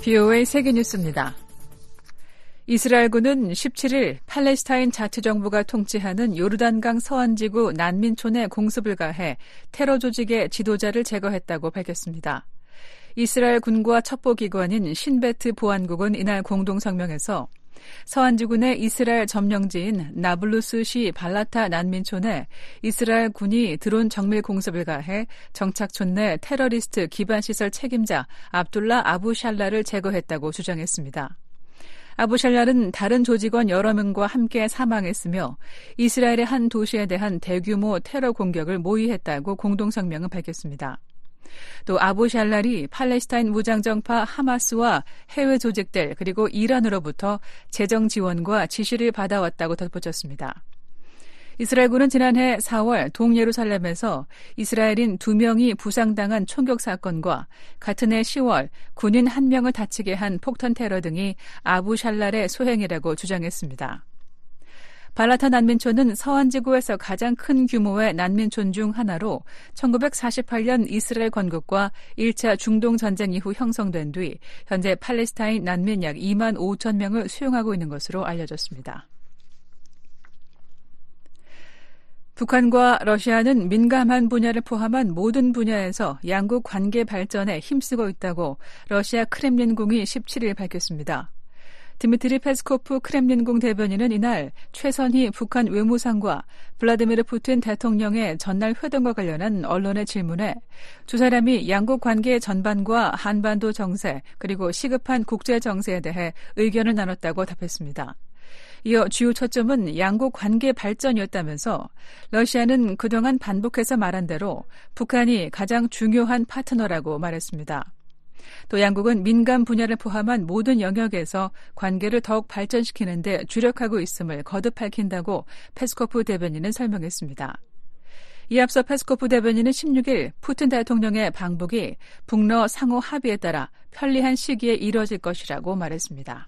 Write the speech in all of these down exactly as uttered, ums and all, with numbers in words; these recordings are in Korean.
브이오에이 세계뉴스입니다. 이스라엘군은 십칠일 팔레스타인 자치정부가 통치하는 요르단강 서안지구 난민촌에 공습을 가해 테러 조직의 지도자를 제거했다고 밝혔습니다. 이스라엘 군과 첩보기관인 신베트 보안국은 이날 공동성명에서 서안지군의 이스라엘 점령지인 나블루스시 발라타 난민촌에 이스라엘 군이 드론 정밀 공습을 가해 정착촌 내 테러리스트 기반시설 책임자 압둘라 아부샬라를 제거했다고 주장했습니다. 아부샬라는 다른 조직원 여러 명과 함께 사망했으며 이스라엘의 한 도시에 대한 대규모 테러 공격을 모의했다고 공동성명은 밝혔습니다. 또 아부샬랄이 팔레스타인 무장정파 하마스와 해외 조직들 그리고 이란으로부터 재정 지원과 지시를 받아왔다고 덧붙였습니다. 이스라엘군은 지난해 사월 동예루살렘에서 이스라엘인 두 명이 부상당한 총격 사건과 같은 해 시월 군인 한 명을 다치게 한 폭탄 테러 등이 아부샬랄의 소행이라고 주장했습니다. 발라타 난민촌은 서안지구에서 가장 큰 규모의 난민촌 중 하나로 천구백사십팔년 이스라엘 건국과 일 차 중동전쟁 이후 형성된 뒤 현재 팔레스타인 난민 약 이만 오천 명을 수용하고 있는 것으로 알려졌습니다. 북한과 러시아는 민감한 분야를 포함한 모든 분야에서 양국 관계 발전에 힘쓰고 있다고 러시아 크렘린궁이 십칠일 밝혔습니다. 드미트리 페스코프 크렘린궁 대변인은 이날 최선희 북한 외무상과 블라디미르 푸틴 대통령의 전날 회동과 관련한 언론의 질문에 두 사람이 양국 관계 전반과 한반도 정세 그리고 시급한 국제 정세에 대해 의견을 나눴다고 답했습니다. 이어 주요 초점은 양국 관계 발전이었다면서 러시아는 그동안 반복해서 말한 대로 북한이 가장 중요한 파트너라고 말했습니다. 또 양국은 민감 분야를 포함한 모든 영역에서 관계를 더욱 발전시키는 데 주력하고 있음을 거듭 밝힌다고 페스코프 대변인은 설명했습니다. 이 앞서 페스코프 대변인은 십육일 푸틴 대통령의 방북이 북러 상호 합의에 따라 편리한 시기에 이뤄질 것이라고 말했습니다.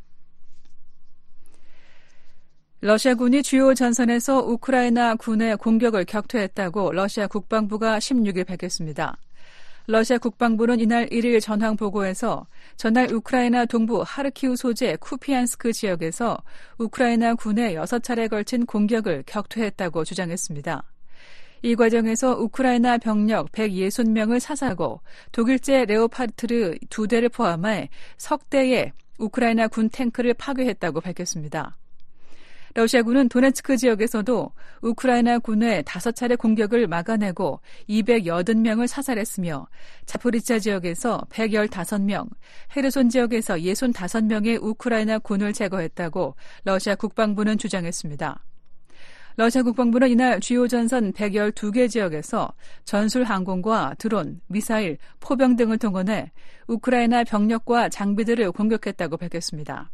러시아군이 주요 전선에서 우크라이나 군의 공격을 격퇴했다고 러시아 국방부가 십육일 밝혔습니다. 러시아 국방부는 이날 일일 전황 보고에서 전날 우크라이나 동부 하르키우 소재 쿠피안스크 지역에서 우크라이나 군의 여섯 차례에 걸친 공격을 격퇴했다고 주장했습니다. 이 과정에서 우크라이나 병력 백육십 명을 사살하고 독일제 레오파르트 두 대를 포함해 석 대의 우크라이나 군 탱크를 파괴했다고 밝혔습니다. 러시아군은 도네츠크 지역에서도 우크라이나 군의 다섯 차례 공격을 막아내고 이백팔십 명을 사살했으며 자포리자 지역에서 백십오 명, 헤르손 지역에서 육십오 명의 우크라이나 군을 제거했다고 러시아 국방부는 주장했습니다. 러시아 국방부는 이날 주요 전선 백십이 개 지역에서 전술 항공과 드론, 미사일, 포병 등을 동원해 우크라이나 병력과 장비들을 공격했다고 밝혔습니다.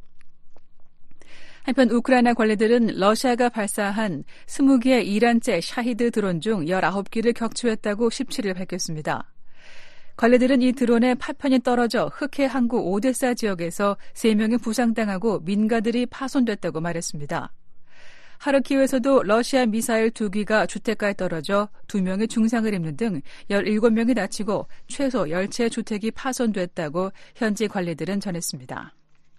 한편 우크라이나 관리들은 러시아가 발사한 이십 개의 이란제 샤히드 드론 중 열아홉 기를 격추했다고 십칠일 밝혔습니다. 관리들은 이 드론의 파편이 떨어져 흑해 항구 오데사 지역에서 세 명이 부상당하고 민가들이 파손됐다고 말했습니다. 하르키우에서도 러시아 미사일 두 기가 주택가에 떨어져 두 명이 중상을 입는 등 열일곱 명이 다치고 최소 열 채 주택이 파손됐다고 현지 관리들은 전했습니다.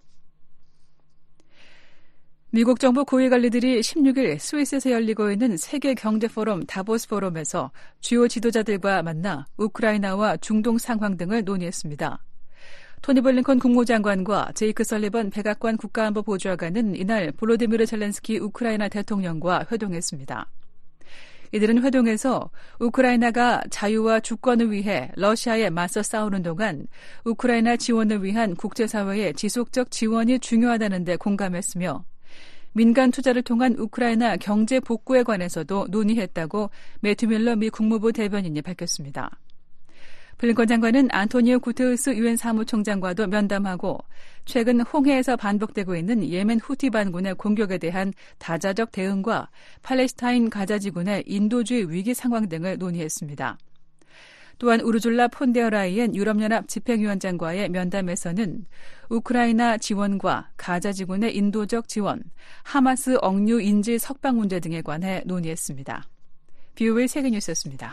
미국 정부 고위관리들이 십육일 스위스에서 열리고 있는 세계 경제 포럼 다보스 포럼에서 주요 지도자들과 만나 우크라이나와 중동 상황 등을 논의했습니다. 토니 블링컨 국무장관과 제이크 설리번 백악관 국가안보 보좌관은 이날 볼로디미르 젤렌스키 우크라이나 대통령과 회동했습니다. 이들은 회동에서 우크라이나가 자유와 주권을 위해 러시아에 맞서 싸우는 동안 우크라이나 지원을 위한 국제사회의 지속적 지원이 중요하다는 데 공감했으며 민간 투자를 통한 우크라이나 경제 복구에 관해서도 논의했다고 매튜 밀러 미 국무부 대변인이 밝혔습니다. 블링컨 장관은 안토니오 구테우스 유엔 사무총장과도 면담하고 최근 홍해에서 반복되고 있는 예멘 후티 반군의 공격에 대한 다자적 대응과 팔레스타인 가자지군의 인도주의 위기 상황 등을 논의했습니다. 또한 우르줄라 폰데어라이엔 유럽연합 집행위원장과의 면담에서는 우크라이나 지원과 가자지군의 인도적 지원, 하마스 억류 인질 석방 문제 등에 관해 논의했습니다. 브이오에이 세계뉴스였습니다.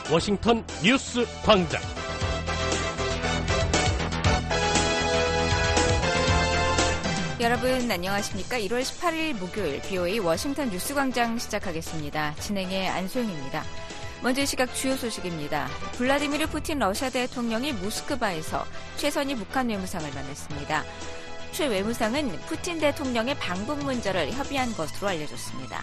워싱턴 뉴스 광장. 여러분 안녕하십니까? 일월 십팔일 목요일 비오에이 워싱턴 뉴스 광장 시작하겠습니다. 진행의 안소영입니다. 먼저 이 시각 주요 소식입니다. 블라디미르 푸틴 러시아 대통령이 모스크바에서 최선희 북한 외무상을 만났습니다. 최 외무상은 푸틴 대통령의 방북 문제를 협의한 것으로 알려졌습니다.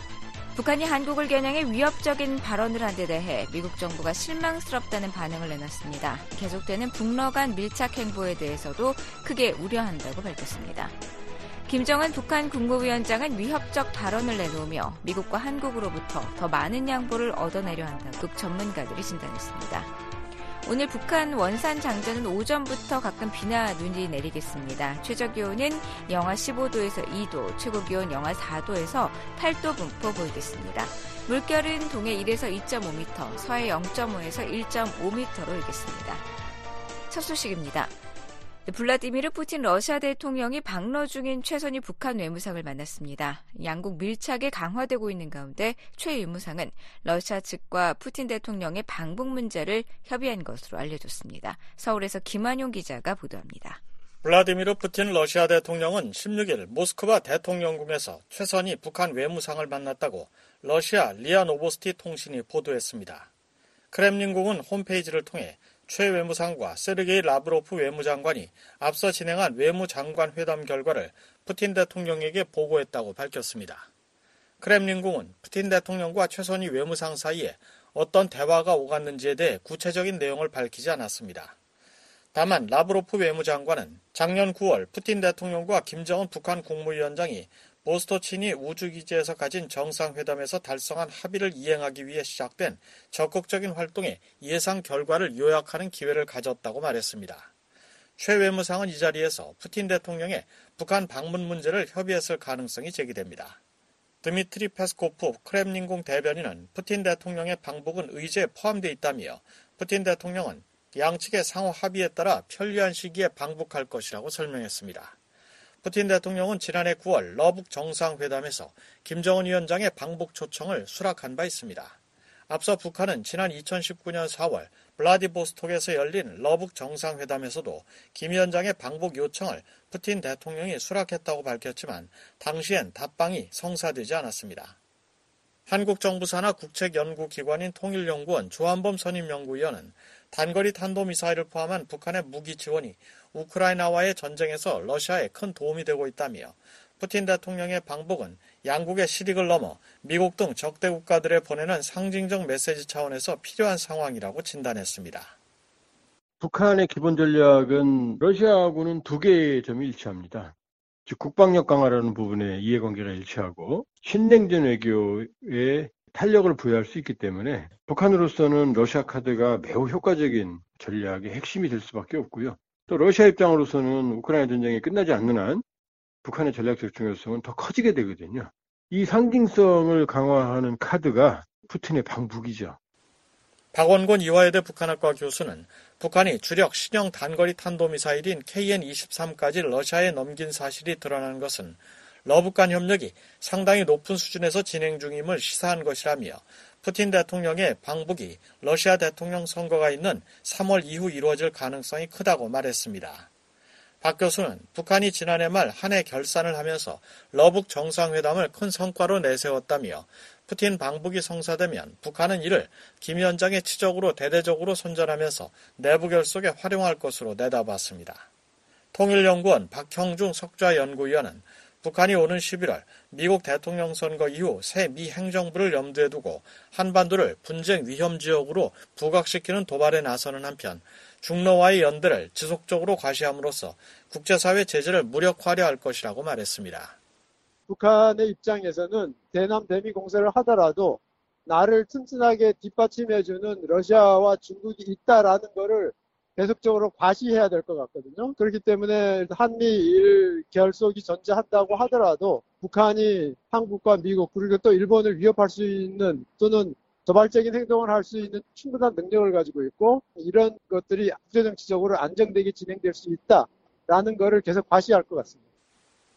북한이 한국을 겨냥해 위협적인 발언을 한 데 대해 미국 정부가 실망스럽다는 반응을 내놨습니다. 계속되는 북러 간 밀착 행보에 대해서도 크게 우려한다고 밝혔습니다. 김정은 북한 국무위원장은 위협적 발언을 내놓으며 미국과 한국으로부터 더 많은 양보를 얻어내려 한다고 전문가들이 진단했습니다. 오늘 북한 원산 장전은 오전부터 가끔 비나 눈이 내리겠습니다. 최저기온은 영하 십오도에서 이도, 최고기온 영하 사도에서 팔도 분포 보이겠습니다. 물결은 동해 일에서 이점오 미터, 서해 영점오에서 일점오 미터로 일겠습니다. 첫 소식입니다. 블라디미르 푸틴 러시아 대통령이 방러 중인 최선희 북한 외무상을 만났습니다. 양국 밀착이 강화되고 있는 가운데 최 외무상은 러시아 측과 푸틴 대통령의 방북 문제를 협의한 것으로 알려졌습니다. 서울에서 김한용 기자가 보도합니다. 블라디미르 푸틴 러시아 대통령은 십육일 모스크바 대통령궁에서 최선희 북한 외무상을 만났다고 러시아 리아 노보스티 통신이 보도했습니다. 크렘린궁은 홈페이지를 통해 최 외무상과 세르게이 라브로프 외무장관이 앞서 진행한 외무장관 회담 결과를 푸틴 대통령에게 보고했다고 밝혔습니다. 크렘린궁은 푸틴 대통령과 최선희 외무상 사이에 어떤 대화가 오갔는지에 대해 구체적인 내용을 밝히지 않았습니다. 다만 라브로프 외무장관은 작년 구월 푸틴 대통령과 김정은 북한 국무위원장이 보스토치니 우주기지에서 가진 정상회담에서 달성한 합의를 이행하기 위해 시작된 적극적인 활동의 예상 결과를 요약하는 기회를 가졌다고 말했습니다. 최 외무상은 이 자리에서 푸틴 대통령의 북한 방문 문제를 협의했을 가능성이 제기됩니다. 드미트리 페스코프 크렘린궁 대변인은 푸틴 대통령의 방북은 의제에 포함되어 있다며 푸틴 대통령은 양측의 상호 합의에 따라 편리한 시기에 방북할 것이라고 설명했습니다. 푸틴 대통령은 지난해 구월 러북 정상회담에서 김정은 위원장의 방북 초청을 수락한 바 있습니다. 앞서 북한은 지난 이천십구년 사월 블라디보스톡에서 열린 러북 정상회담에서도 김 위원장의 방북 요청을 푸틴 대통령이 수락했다고 밝혔지만 당시엔 답방이 성사되지 않았습니다. 한국 정부 산하 국책연구기관인 통일연구원 조한범 선임연구위원은 단거리 탄도미사일을 포함한 북한의 무기 지원이 우크라이나와의 전쟁에서 러시아에 큰 도움이 되고 있다며 푸틴 대통령의 방북은 양국의 실익을 넘어 미국 등 적대 국가들에 보내는 상징적 메시지 차원에서 필요한 상황이라고 진단했습니다. 북한의 기본 전략은 러시아하고는 두 개의 점이 일치합니다. 즉 국방력 강화라는 부분에 이해관계가 일치하고 신냉전 외교에 탄력을 부여할 수 있기 때문에 북한으로서는 러시아 카드가 매우 효과적인 전략의 핵심이 될 수밖에 없고요. 또 러시아 입장으로서는 우크라이나 전쟁이 끝나지 않는 한 북한의 전략적 중요성은 더 커지게 되거든요. 이 상징성을 강화하는 카드가 푸틴의 방북이죠. 박원곤 이화여대 북한학과 교수는 북한이 주력 신형 단거리 탄도미사일인 케이엔 이십삼까지 러시아에 넘긴 사실이 드러난 것은 러북 간 협력이 상당히 높은 수준에서 진행 중임을 시사한 것이라며 푸틴 대통령의 방북이 러시아 대통령 선거가 있는 삼월 이후 이루어질 가능성이 크다고 말했습니다. 박 교수는 북한이 지난해 말 한 해 결산을 하면서 러북 정상회담을 큰 성과로 내세웠다며 푸틴 방북이 성사되면 북한은 이를 김 위원장의 치적으로 대대적으로 선전하면서 내부 결속에 활용할 것으로 내다봤습니다. 통일연구원 박형중 석좌연구위원은 북한이 오는 십일월 미국 대통령 선거 이후 새 미 행정부를 염두에 두고 한반도를 분쟁 위험 지역으로 부각시키는 도발에 나서는 한편 중러와의 연대를 지속적으로 과시함으로써 국제사회 제재를 무력화하려 할 것이라고 말했습니다. 북한의 입장에서는 대남 대미 공세를 하더라도 나를 튼튼하게 뒷받침해주는 러시아와 중국이 있다라는 것을 계속적으로 과시해야 될 것 같거든요. 그렇기 때문에 한미일 결속이 존재한다고 하더라도 북한이 한국과 미국 그리고 또 일본을 위협할 수 있는 또는 도발적인 행동을 할 수 있는 충분한 능력을 가지고 있고 이런 것들이 국제정치적으로 안정되게 진행될 수 있다라는 것을 계속 과시할 것 같습니다.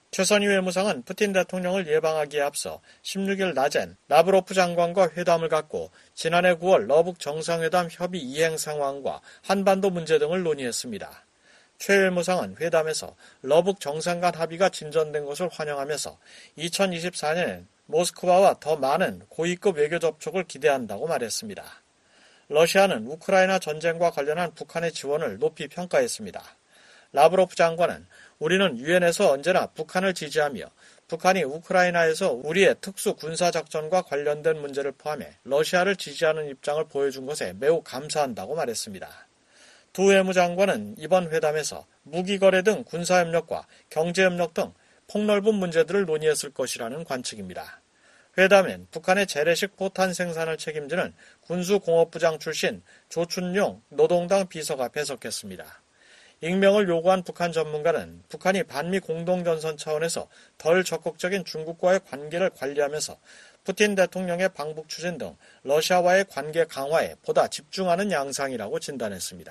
최선희 외무상은 푸틴 대통령을 예방하기에 앞서 십육일 낮엔 라브로프 장관과 회담을 갖고 지난해 구월 러북 정상회담 협의 이행 상황과 한반도 문제 등을 논의했습니다. 최 외무상은 회담에서 러북 정상 간 합의가 진전된 것을 환영하면서 이천이십사년엔 모스크바와 더 많은 고위급 외교 접촉을 기대한다고 말했습니다. 러시아는 우크라이나 전쟁과 관련한 북한의 지원을 높이 평가했습니다. 라브로프 장관은 우리는 유엔에서 언제나 북한을 지지하며 북한이 우크라이나에서 우리의 특수 군사작전과 관련된 문제를 포함해 러시아를 지지하는 입장을 보여준 것에 매우 감사한다고 말했습니다. 두 외무장관은 이번 회담에서 무기거래 등 군사협력과 경제협력 등 폭넓은 문제들을 논의했을 것이라는 관측입니다. 회담엔 북한의 재래식 포탄 생산을 책임지는 군수공업부장 출신 조춘용 노동당 비서가 배석했습니다. 익명을 요구한 북한 전문가는 북한이 반미 공동전선 차원에서 덜 적극적인 중국과의 관계를 관리하면서 푸틴 대통령의 방북 추진 등 러시아와의 관계 강화에 보다 집중하는 양상이라고 진단했습니다.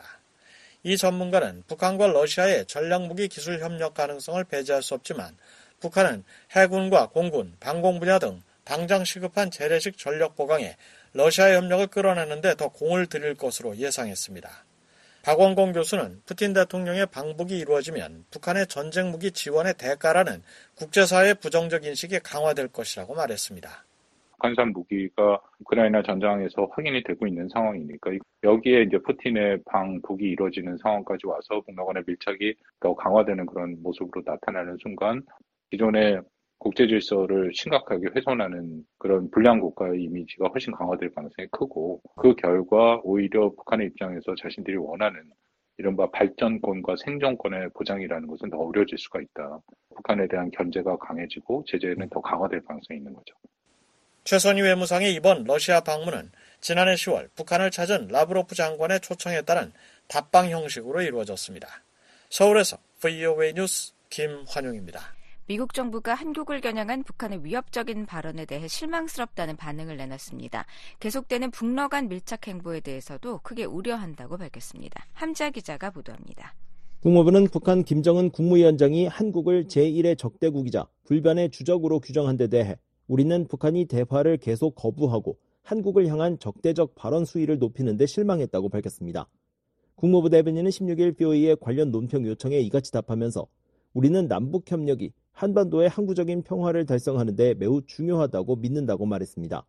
이 전문가는 북한과 러시아의 전략무기 기술 협력 가능성을 배제할 수 없지만 북한은 해군과 공군, 방공 분야 등 당장 시급한 재래식 전력 보강에 러시아의 협력을 끌어내는 데 더 공을 들일 것으로 예상했습니다. 박원공 교수는 푸틴 대통령의 방북이 이루어지면 북한의 전쟁무기 지원의 대가라는 국제사회의 부정적 인식이 강화될 것이라고 말했습니다. 북한산 무기가 우크라이나 전장에서 확인이 되고 있는 상황이니까 여기에 이제 푸틴의 방북이 이루어지는 상황까지 와서 북러 간의 밀착이 더 강화되는 그런 모습으로 나타나는 순간 기존의 국제 질서를 심각하게 훼손하는 그런 불량 국가의 이미지가 훨씬 강화될 가능성이 크고 그 결과 오히려 북한의 입장에서 자신들이 원하는 이른바 발전권과 생존권의 보장이라는 것은 더 어려워질 수가 있다. 북한에 대한 견제가 강해지고 제재는 더 강화될 가능성이 있는 거죠. 최선희 외무상의 이번 러시아 방문은 지난해 시월 북한을 찾은 라브로프 장관의 초청에 따른 답방 형식으로 이루어졌습니다. 서울에서 브이오에이 뉴스 김환용입니다. 미국 정부가 한국을 겨냥한 북한의 위협적인 발언에 대해 실망스럽다는 반응을 내놨습니다. 계속되는 북러 간 밀착 행보에 대해서도 크게 우려한다고 밝혔습니다. 함자 기자가 보도합니다. 국무부는 북한 김정은 국무위원장이 한국을 제일의 적대국이자 불변의 주적으로 규정한 데 대해 우리는 북한이 대화를 계속 거부하고 한국을 향한 적대적 발언 수위를 높이는 데 실망했다고 밝혔습니다. 국무부 대변인은 십육일 브이오에이의 관련 논평 요청에 이같이 답하면서 우리는 남북협력이 한반도의 항구적인 평화를 달성하는 데 매우 중요하다고 믿는다고 말했습니다.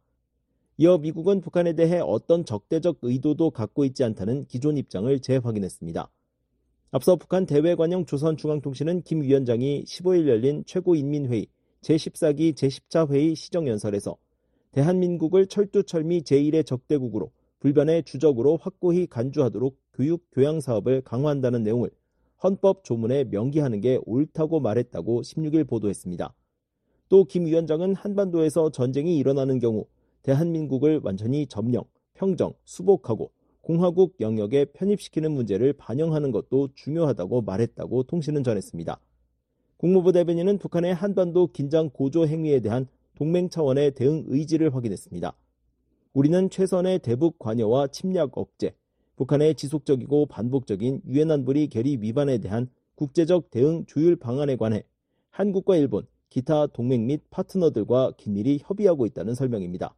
이어 미국은 북한에 대해 어떤 적대적 의도도 갖고 있지 않다는 기존 입장을 재확인했습니다. 앞서 북한 대외관영 조선중앙통신은 김 위원장이 십오일 열린 최고인민회의 제십사기 제십사 회의 시정연설에서 대한민국을 철두철미 제일의 적대국으로 불변의 주적으로 확고히 간주하도록 교육, 교양 사업을 강화한다는 내용을 헌법 조문에 명기하는 게 옳다고 말했다고 십육일 보도했습니다. 또 김 위원장은 한반도에서 전쟁이 일어나는 경우 대한민국을 완전히 점령, 평정, 수복하고 공화국 영역에 편입시키는 문제를 반영하는 것도 중요하다고 말했다고 통신은 전했습니다. 국무부 대변인은 북한의 한반도 긴장 고조 행위에 대한 동맹 차원의 대응 의지를 확인했습니다. 우리는 최선의 대북 관여와 침략 억제, 북한의 지속적이고 반복적인 유엔 안보리 결의 위반에 대한 국제적 대응 조율 방안에 관해 한국과 일본, 기타 동맹 및 파트너들과 긴밀히 협의하고 있다는 설명입니다.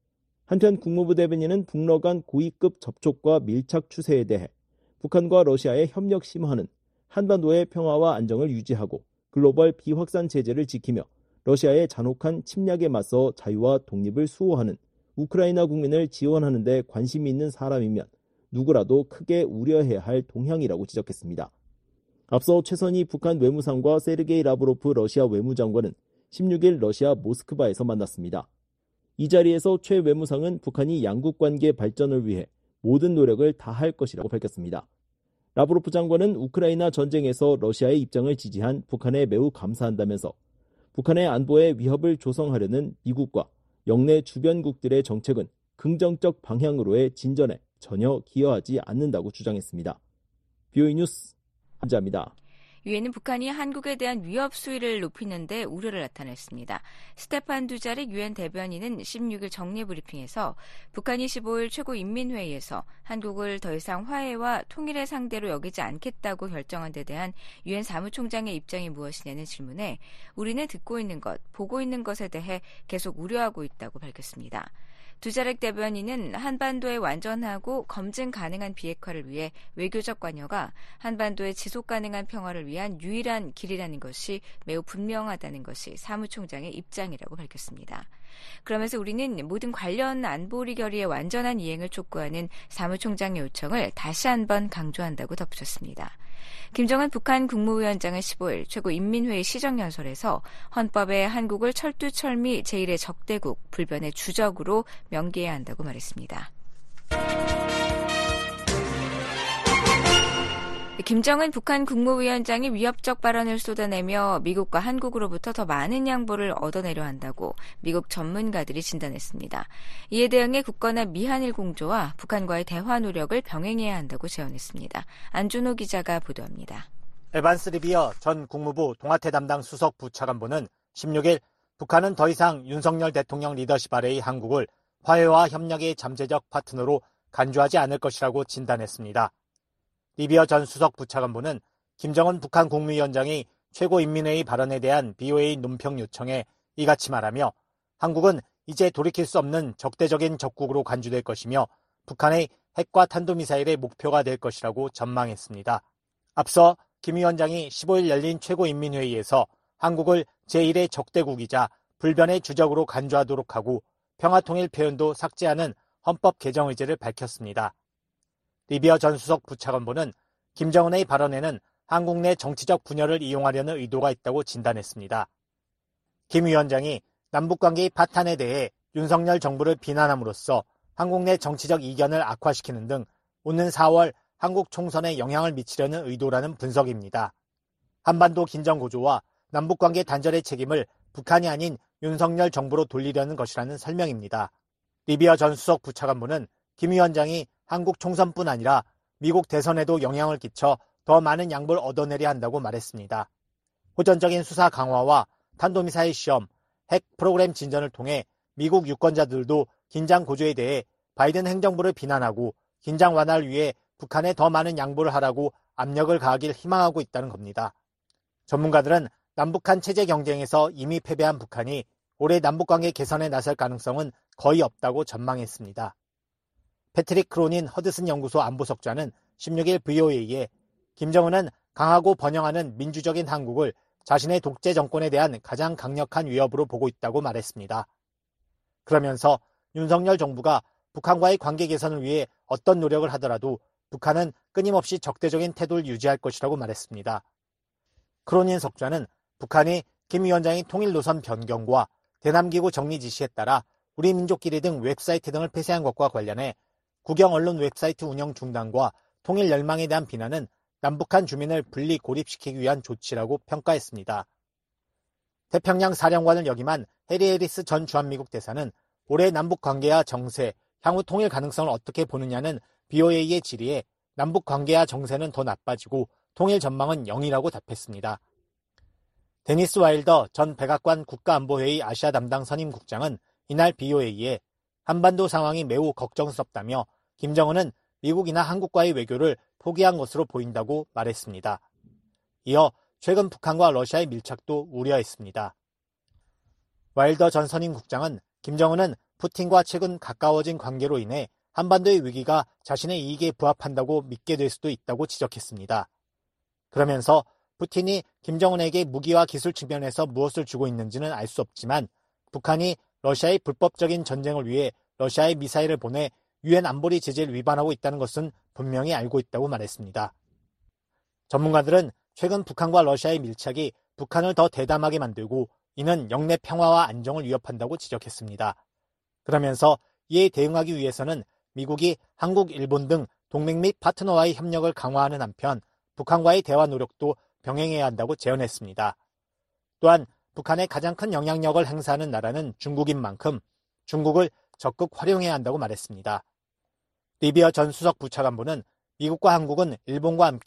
한편 국무부 대변인은 북러 간 고위급 접촉과 밀착 추세에 대해 북한과 러시아의 협력 심화는 한반도의 평화와 안정을 유지하고 글로벌 비확산 체제를 지키며 러시아의 잔혹한 침략에 맞서 자유와 독립을 수호하는 우크라이나 국민을 지원하는 데 관심이 있는 사람이면 누구라도 크게 우려해야 할 동향이라고 지적했습니다. 앞서 최선희 북한 외무상과 세르게이 라브로프 러시아 외무장관은 십육일 러시아 모스크바에서 만났습니다. 이 자리에서 최 외무상은 북한이 양국 관계 발전을 위해 모든 노력을 다할 것이라고 밝혔습니다. 라브로프 장관은 우크라이나 전쟁에서 러시아의 입장을 지지한 북한에 매우 감사한다면서 북한의 안보에 위협을 조성하려는 미국과 영내 주변국들의 정책은 긍정적 방향으로의 진전에 전혀 기여하지 않는다고 주장했습니다. 브이오에이 뉴스 함자입니다. 유엔은 북한이 한국에 대한 위협 수위를 높이는 데 우려를 나타냈습니다. 스테판 두자릭 유엔 대변인은 십육 일 정례 브리핑에서 북한이 십오 일 최고인민회의에서 한국을 더 이상 화해와 통일의 상대로 여기지 않겠다고 결정한 데 대한 유엔 사무총장의 입장이 무엇이냐는 질문에 우리는 듣고 있는 것, 보고 있는 것에 대해 계속 우려하고 있다고 밝혔습니다. 두자렉 대변인은 한반도의 완전하고 검증 가능한 비핵화를 위해 외교적 관여가 한반도의 지속 가능한 평화를 위한 유일한 길이라는 것이 매우 분명하다는 것이 사무총장의 입장이라고 밝혔습니다. 그러면서 우리는 모든 관련 안보리 결의의 완전한 이행을 촉구하는 사무총장의 요청을 다시 한번 강조한다고 덧붙였습니다. 김정은 북한 국무위원장은 십오 일 최고인민회의 시정연설에서 헌법에 한국을 철두철미 제일의 적대국, 불변의 주적으로 명기해야 한다고 말했습니다. 김정은 북한 국무위원장이 위협적 발언을 쏟아내며 미국과 한국으로부터 더 많은 양보를 얻어내려 한다고 미국 전문가들이 진단했습니다. 이에 대응해 굳건한 미한일 공조와 북한과의 대화 노력을 병행해야 한다고 제언했습니다. 안준호 기자가 보도합니다. 에반스 리비어 전 국무부 동아태 담당 수석 부차관보는 십육 일 북한은 더 이상 윤석열 대통령 리더십 아래의 한국을 화해와 협력의 잠재적 파트너로 간주하지 않을 것이라고 진단했습니다. 리비어 전 수석 부차관보는 김정은 북한 국무위원장이 최고인민회의 발언에 대한 비오에이 논평 요청에 이같이 말하며 한국은 이제 돌이킬 수 없는 적대적인 적국으로 간주될 것이며 북한의 핵과 탄도미사일의 목표가 될 것이라고 전망했습니다. 앞서 김 위원장이 십오 일 열린 최고인민회의에서 한국을 제일의 적대국이자 불변의 주적으로 간주하도록 하고 평화통일 표현도 삭제하는 헌법 개정 의지를 밝혔습니다. 리비어 전 수석 부차관보는 김정은의 발언에는 한국 내 정치적 분열을 이용하려는 의도가 있다고 진단했습니다. 김 위원장이 남북관계의 파탄에 대해 윤석열 정부를 비난함으로써 한국 내 정치적 이견을 악화시키는 등 오는 사월 한국 총선에 영향을 미치려는 의도라는 분석입니다. 한반도 긴장고조와 남북관계 단절의 책임을 북한이 아닌 윤석열 정부로 돌리려는 것이라는 설명입니다. 리비어 전 수석 부차관보는 김 위원장이 한국 총선뿐 아니라 미국 대선에도 영향을 끼쳐 더 많은 양보를 얻어내려 한다고 말했습니다. 호전적인 수사 강화와 탄도미사일 시험, 핵 프로그램 진전을 통해 미국 유권자들도 긴장 고조에 대해 바이든 행정부를 비난하고 긴장 완화를 위해 북한에 더 많은 양보를 하라고 압력을 가하길 희망하고 있다는 겁니다. 전문가들은 남북한 체제 경쟁에서 이미 패배한 북한이 올해 남북관계 개선에 나설 가능성은 거의 없다고 전망했습니다. 패트릭 크로닌 허드슨 연구소 안보석좌는 십육 일 브이오에이에 김정은은 강하고 번영하는 민주적인 한국을 자신의 독재 정권에 대한 가장 강력한 위협으로 보고 있다고 말했습니다. 그러면서 윤석열 정부가 북한과의 관계 개선을 위해 어떤 노력을 하더라도 북한은 끊임없이 적대적인 태도를 유지할 것이라고 말했습니다. 크로닌 석좌는 북한이 김 위원장의 통일 노선 변경과 대남기구 정리 지시에 따라 우리 민족끼리 등 웹사이트 등을 폐쇄한 것과 관련해 국영 언론 웹사이트 운영 중단과 통일 열망에 대한 비난은 남북한 주민을 분리 고립시키기 위한 조치라고 평가했습니다. 태평양 사령관을 역임한 해리 해리스 전 주한미국 대사는 올해 남북 관계와 정세, 향후 통일 가능성을 어떻게 보느냐는 브이오에이의 질의에 남북 관계와 정세는 더 나빠지고 통일 전망은 영이라고 답했습니다. 데니스 와일더 전 백악관 국가안보회의 아시아 담당 선임국장은 이날 브이오에이에 한반도 상황이 매우 걱정스럽다며 김정은은 미국이나 한국과의 외교를 포기한 것으로 보인다고 말했습니다. 이어 최근 북한과 러시아의 밀착도 우려했습니다. 와일더 전 선임국장은 김정은은 푸틴과 최근 가까워진 관계로 인해 한반도의 위기가 자신의 이익에 부합한다고 믿게 될 수도 있다고 지적했습니다. 그러면서 푸틴이 김정은에게 무기와 기술 측면에서 무엇을 주고 있는지는 알 수 없지만 북한이 러시아의 불법적인 전쟁을 위해 러시아에 미사일을 보내 유엔 안보리 제재를 위반하고 있다는 것은 분명히 알고 있다고 말했습니다. 전문가들은 최근 북한과 러시아의 밀착이 북한을 더 대담하게 만들고 이는 영내 평화와 안정을 위협한다고 지적했습니다. 그러면서 이에 대응하기 위해서는 미국이 한국, 일본 등 동맹 및 파트너와의 협력을 강화하는 한편 북한과의 대화 노력도 병행해야 한다고 제언했습니다. 또한 북한의 가장 큰 영향력을 행사하는 나라는 중국인 만큼 중국을 적극 활용해야 한다고 말했습니다. 리비어 전 수석 부차관보는 미국과 한국은 일본과 함께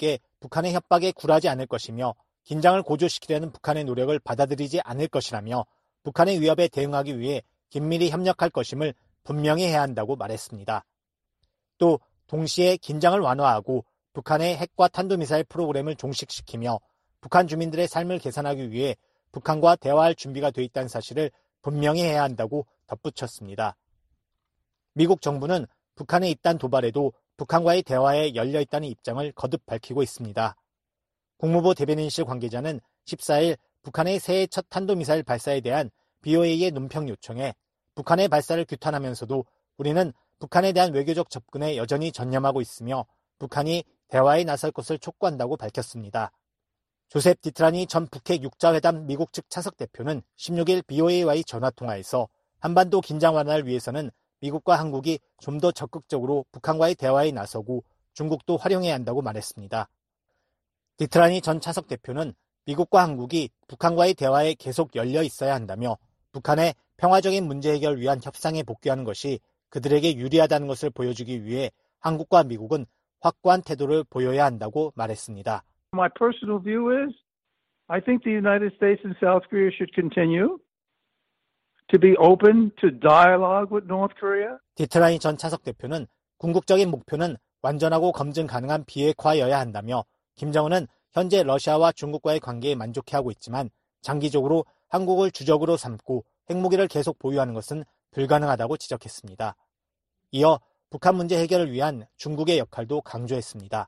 북한의 협박에 굴하지 않을 것이며 긴장을 고조시키려는 북한의 노력을 받아들이지 않을 것이라며 북한의 위협에 대응하기 위해 긴밀히 협력할 것임을 분명히 해야 한다고 말했습니다. 또 동시에 긴장을 완화하고 북한의 핵과 탄도미사일 프로그램을 종식시키며 북한 주민들의 삶을 개선하기 위해 북한과 대화할 준비가 돼 있다는 사실을 분명히 해야 한다고 덧붙였습니다. 미국 정부는 북한의 잇단 도발에도 북한과의 대화에 열려 있다는 입장을 거듭 밝히고 있습니다. 국무부 대변인실 관계자는 십사일 북한의 새해 첫 탄도미사일 발사에 대한 비오에이의 논평 요청에 북한의 발사를 규탄하면서도 우리는 북한에 대한 외교적 접근에 여전히 전념하고 있으며 북한이 대화에 나설 것을 촉구한다고 밝혔습니다. 조셉 디트라니 전 북핵 육자회담 미국 측 차석 대표는 십육일 비오에이와의 전화통화에서 한반도 긴장 완화를 위해서는 미국과 한국이 좀 더 적극적으로 북한과의 대화에 나서고 중국도 활용해야 한다고 말했습니다. 디트라니 전 차석 대표는 미국과 한국이 북한과의 대화에 계속 열려 있어야 한다며 북한의 평화적인 문제 해결을 위한 협상에 복귀하는 것이 그들에게 유리하다는 것을 보여주기 위해 한국과 미국은 확고한 태도를 보여야 한다고 말했습니다. My personal view is I think the United States and South Korea should continue to be open to dialogue with North Korea. 디트라니 전 차석 대표는 궁극적인 목표는 완전하고 검증 가능한 비핵화여야 한다며 김정은은 현재 러시아와 중국과의 관계에 만족해하고 있지만 장기적으로 한국을 주적으로 삼고 핵무기를 계속 보유하는 것은 불가능하다고 지적했습니다. 이어 북한 문제 해결을 위한 중국의 역할도 강조했습니다.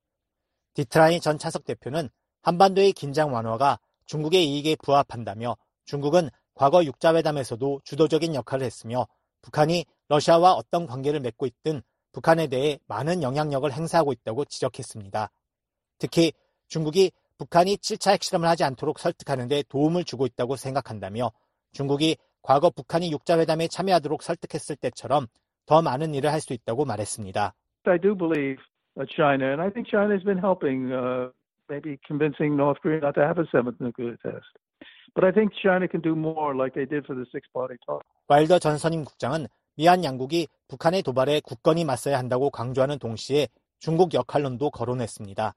디트라니 전 차석 대표는 한반도의 긴장 완화가 중국의 이익에 부합한다며 중국은 과거 육자회담에서도 주도적인 역할을 했으며 북한이 러시아와 어떤 관계를 맺고 있든 북한에 대해 많은 영향력을 행사하고 있다고 지적했습니다. 특히 중국이 북한이 칠 차 핵실험을 하지 않도록 설득하는 데 도움을 주고 있다고 생각한다며 중국이 과거 북한이 육자회담에 참여하도록 설득했을 때처럼 더 많은 일을 할 수 있다고 말했습니다. I do believe China, and I think China has been helping, uh, maybe convincing North Korea not to have a seventh nuclear test. But I think China can do more like they did for the six-party talk. 와일더 전 선임 국장은 미한 양국이 북한의 도발에 굳건히 맞서야 한다고 강조하는 동시에 중국 역할론도 거론했습니다.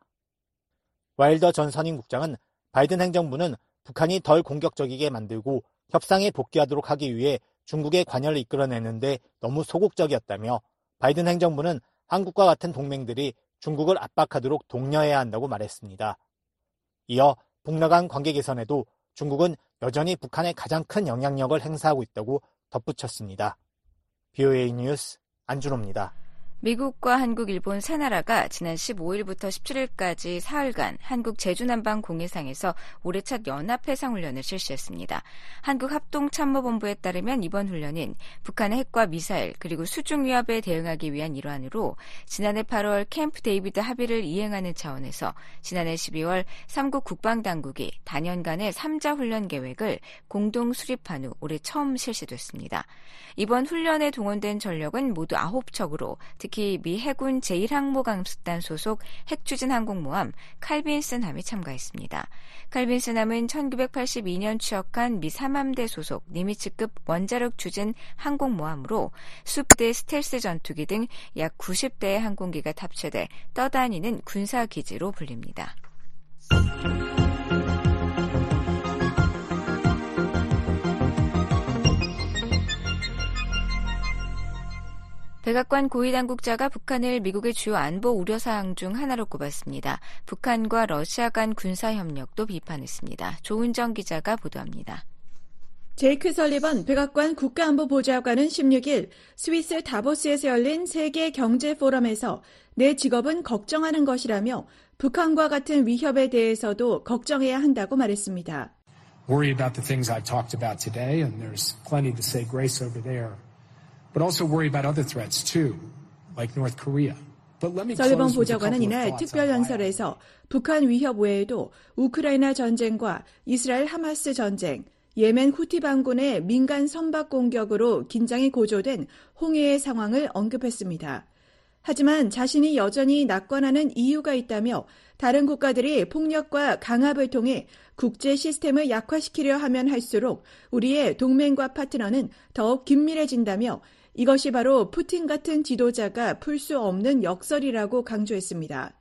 와일더 전 선임 국장은 바이든 행정부는 북한이 덜 공격적이게 만들고 협상에 복귀하도록 하기 위해 중국의 관여를 이끌어내는데 너무 소극적이었다며 바이든 행정부는 한국과 같은 동맹들이 중국을 압박하도록 독려해야 한다고 말했습니다. 이어 북러 간 관계 개선에도 중국은 여전히 북한에 가장 큰 영향력을 행사하고 있다고 덧붙였습니다. 비오에이 뉴스 안준호입니다. 미국과 한국, 일본 세 나라가 지난 십오일부터 십칠일까지 사흘간 한국 제주남방 공해상에서 올해 첫 연합해상훈련을 실시했습니다. 한국합동참모본부에 따르면 이번 훈련은 북한의 핵과 미사일 그리고 수중 위협에 대응하기 위한 일환으로 지난해 팔월 캠프 데이비드 합의를 이행하는 차원에서 지난해 십이월 삼국 국방당국이 단연간의 삼자 훈련 계획을 공동 수립한 후 올해 처음 실시됐습니다. 이번 훈련에 동원된 전력은 모두 아홉 척으로 특히 미 해군 제일 항모강습단 소속 핵추진항공모함 칼빈슨함이 참가했습니다. 칼빈슨함은 천구백팔십이년 취역한 미 삼함대 소속 니미츠급 원자력 추진 항공모함으로 수부대 스텔스 전투기 등 약 구십 대의 항공기가 탑재돼 떠다니는 군사기지로 불립니다. 백악관 고위당국자가 북한을 미국의 주요 안보 우려사항 중 하나로 꼽았습니다. 북한과 러시아 간 군사협력도 비판했습니다. 조은정 기자가 보도합니다. 제이크 설리번 백악관 국가안보보좌관은 십육일 스위스 다보스에서 열린 세계 경제 포럼에서 내 직업은 걱정하는 것이라며 북한과 같은 위협에 대해서도 걱정해야 한다고 말했습니다. Worry about the things I talked about today, and there's plenty to say grace over there. But also worry about other threats too, like North Korea. 설리번 보좌관은 이날 특별연설에서 북한 위협 외에도 우크라이나 전쟁과 이스라엘 하마스 전쟁, 예멘 후티 반군의 민간 선박 공격으로 긴장이 고조된 홍해의 상황을 언급했습니다. 하지만 자신이 여전히 낙관하는 이유가 있다며 다른 국가들이 폭력과 강압을 통해 국제 시스템을 약화시키려 하면 할수록 우리의 동맹과 파트너는 더욱 긴밀해진다며 이것이 바로 푸틴 같은 지도자가 풀 수 없는 역설이라고 강조했습니다.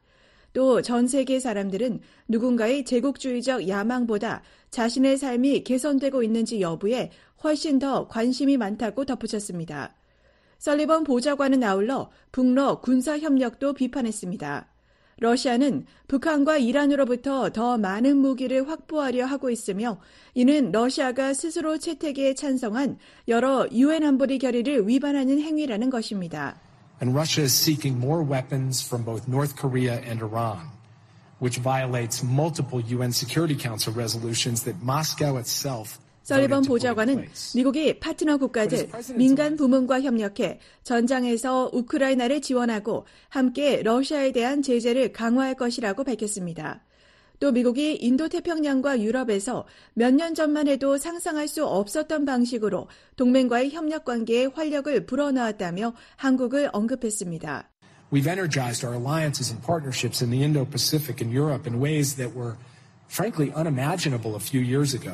또 전 세계 사람들은 누군가의 제국주의적 야망보다 자신의 삶이 개선되고 있는지 여부에 훨씬 더 관심이 많다고 덧붙였습니다. 설리번 보좌관은 아울러 북러 군사협력도 비판했습니다. 러시아는 북한과 이란으로부터 더 많은 무기를 확보하려 하고 있으며 이는 러시아가 스스로 채택에 찬성한 여러 유엔 안보리 결의를 위반하는 행위라는 것입니다. And Russia is seeking more weapons from both North Korea and Iran, which violates multiple U N Security Council resolutions that Moscow itself 설리번 보좌관은 미국이 파트너 국가들, 민간 부문과 협력해 전장에서 우크라이나를 지원하고 함께 러시아에 대한 제재를 강화할 것이라고 밝혔습니다. 또 미국이 인도태평양과 유럽에서 몇 년 전만 해도 상상할 수 없었던 방식으로 동맹과의 협력 관계에 활력을 불어넣었다며 한국을 언급했습니다. We've energized our alliances and partnerships in the Indo-Pacific and Europe in ways that were frankly unimaginable a few years ago.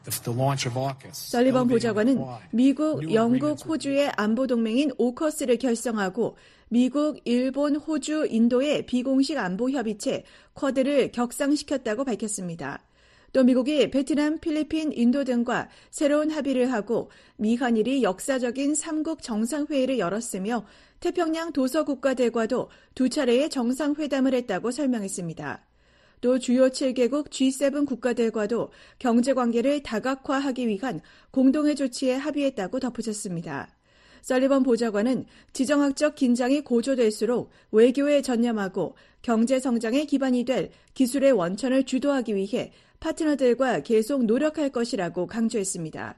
설리번 보좌관은 미국, 영국, 호주의 안보동맹인 오커스를 결성하고 미국, 일본, 호주, 인도의 비공식 안보협의체 쿼드를 격상시켰다고 밝혔습니다. 또 미국이 베트남, 필리핀, 인도 등과 새로운 합의를 하고 미한일이 역사적인 삼국 정상회의를 열었으며 태평양 도서국가들과도 두 차례의 정상회담을 했다고 설명했습니다. 또 주요 칠 개국 지 세븐 국가들과도 경제관계를 다각화하기 위한 공동의 조치에 합의했다고 덧붙였습니다. 설리번 보좌관은 지정학적 긴장이 고조될수록 외교에 전념하고 경제성장의 기반이 될 기술의 원천을 주도하기 위해 파트너들과 계속 노력할 것이라고 강조했습니다.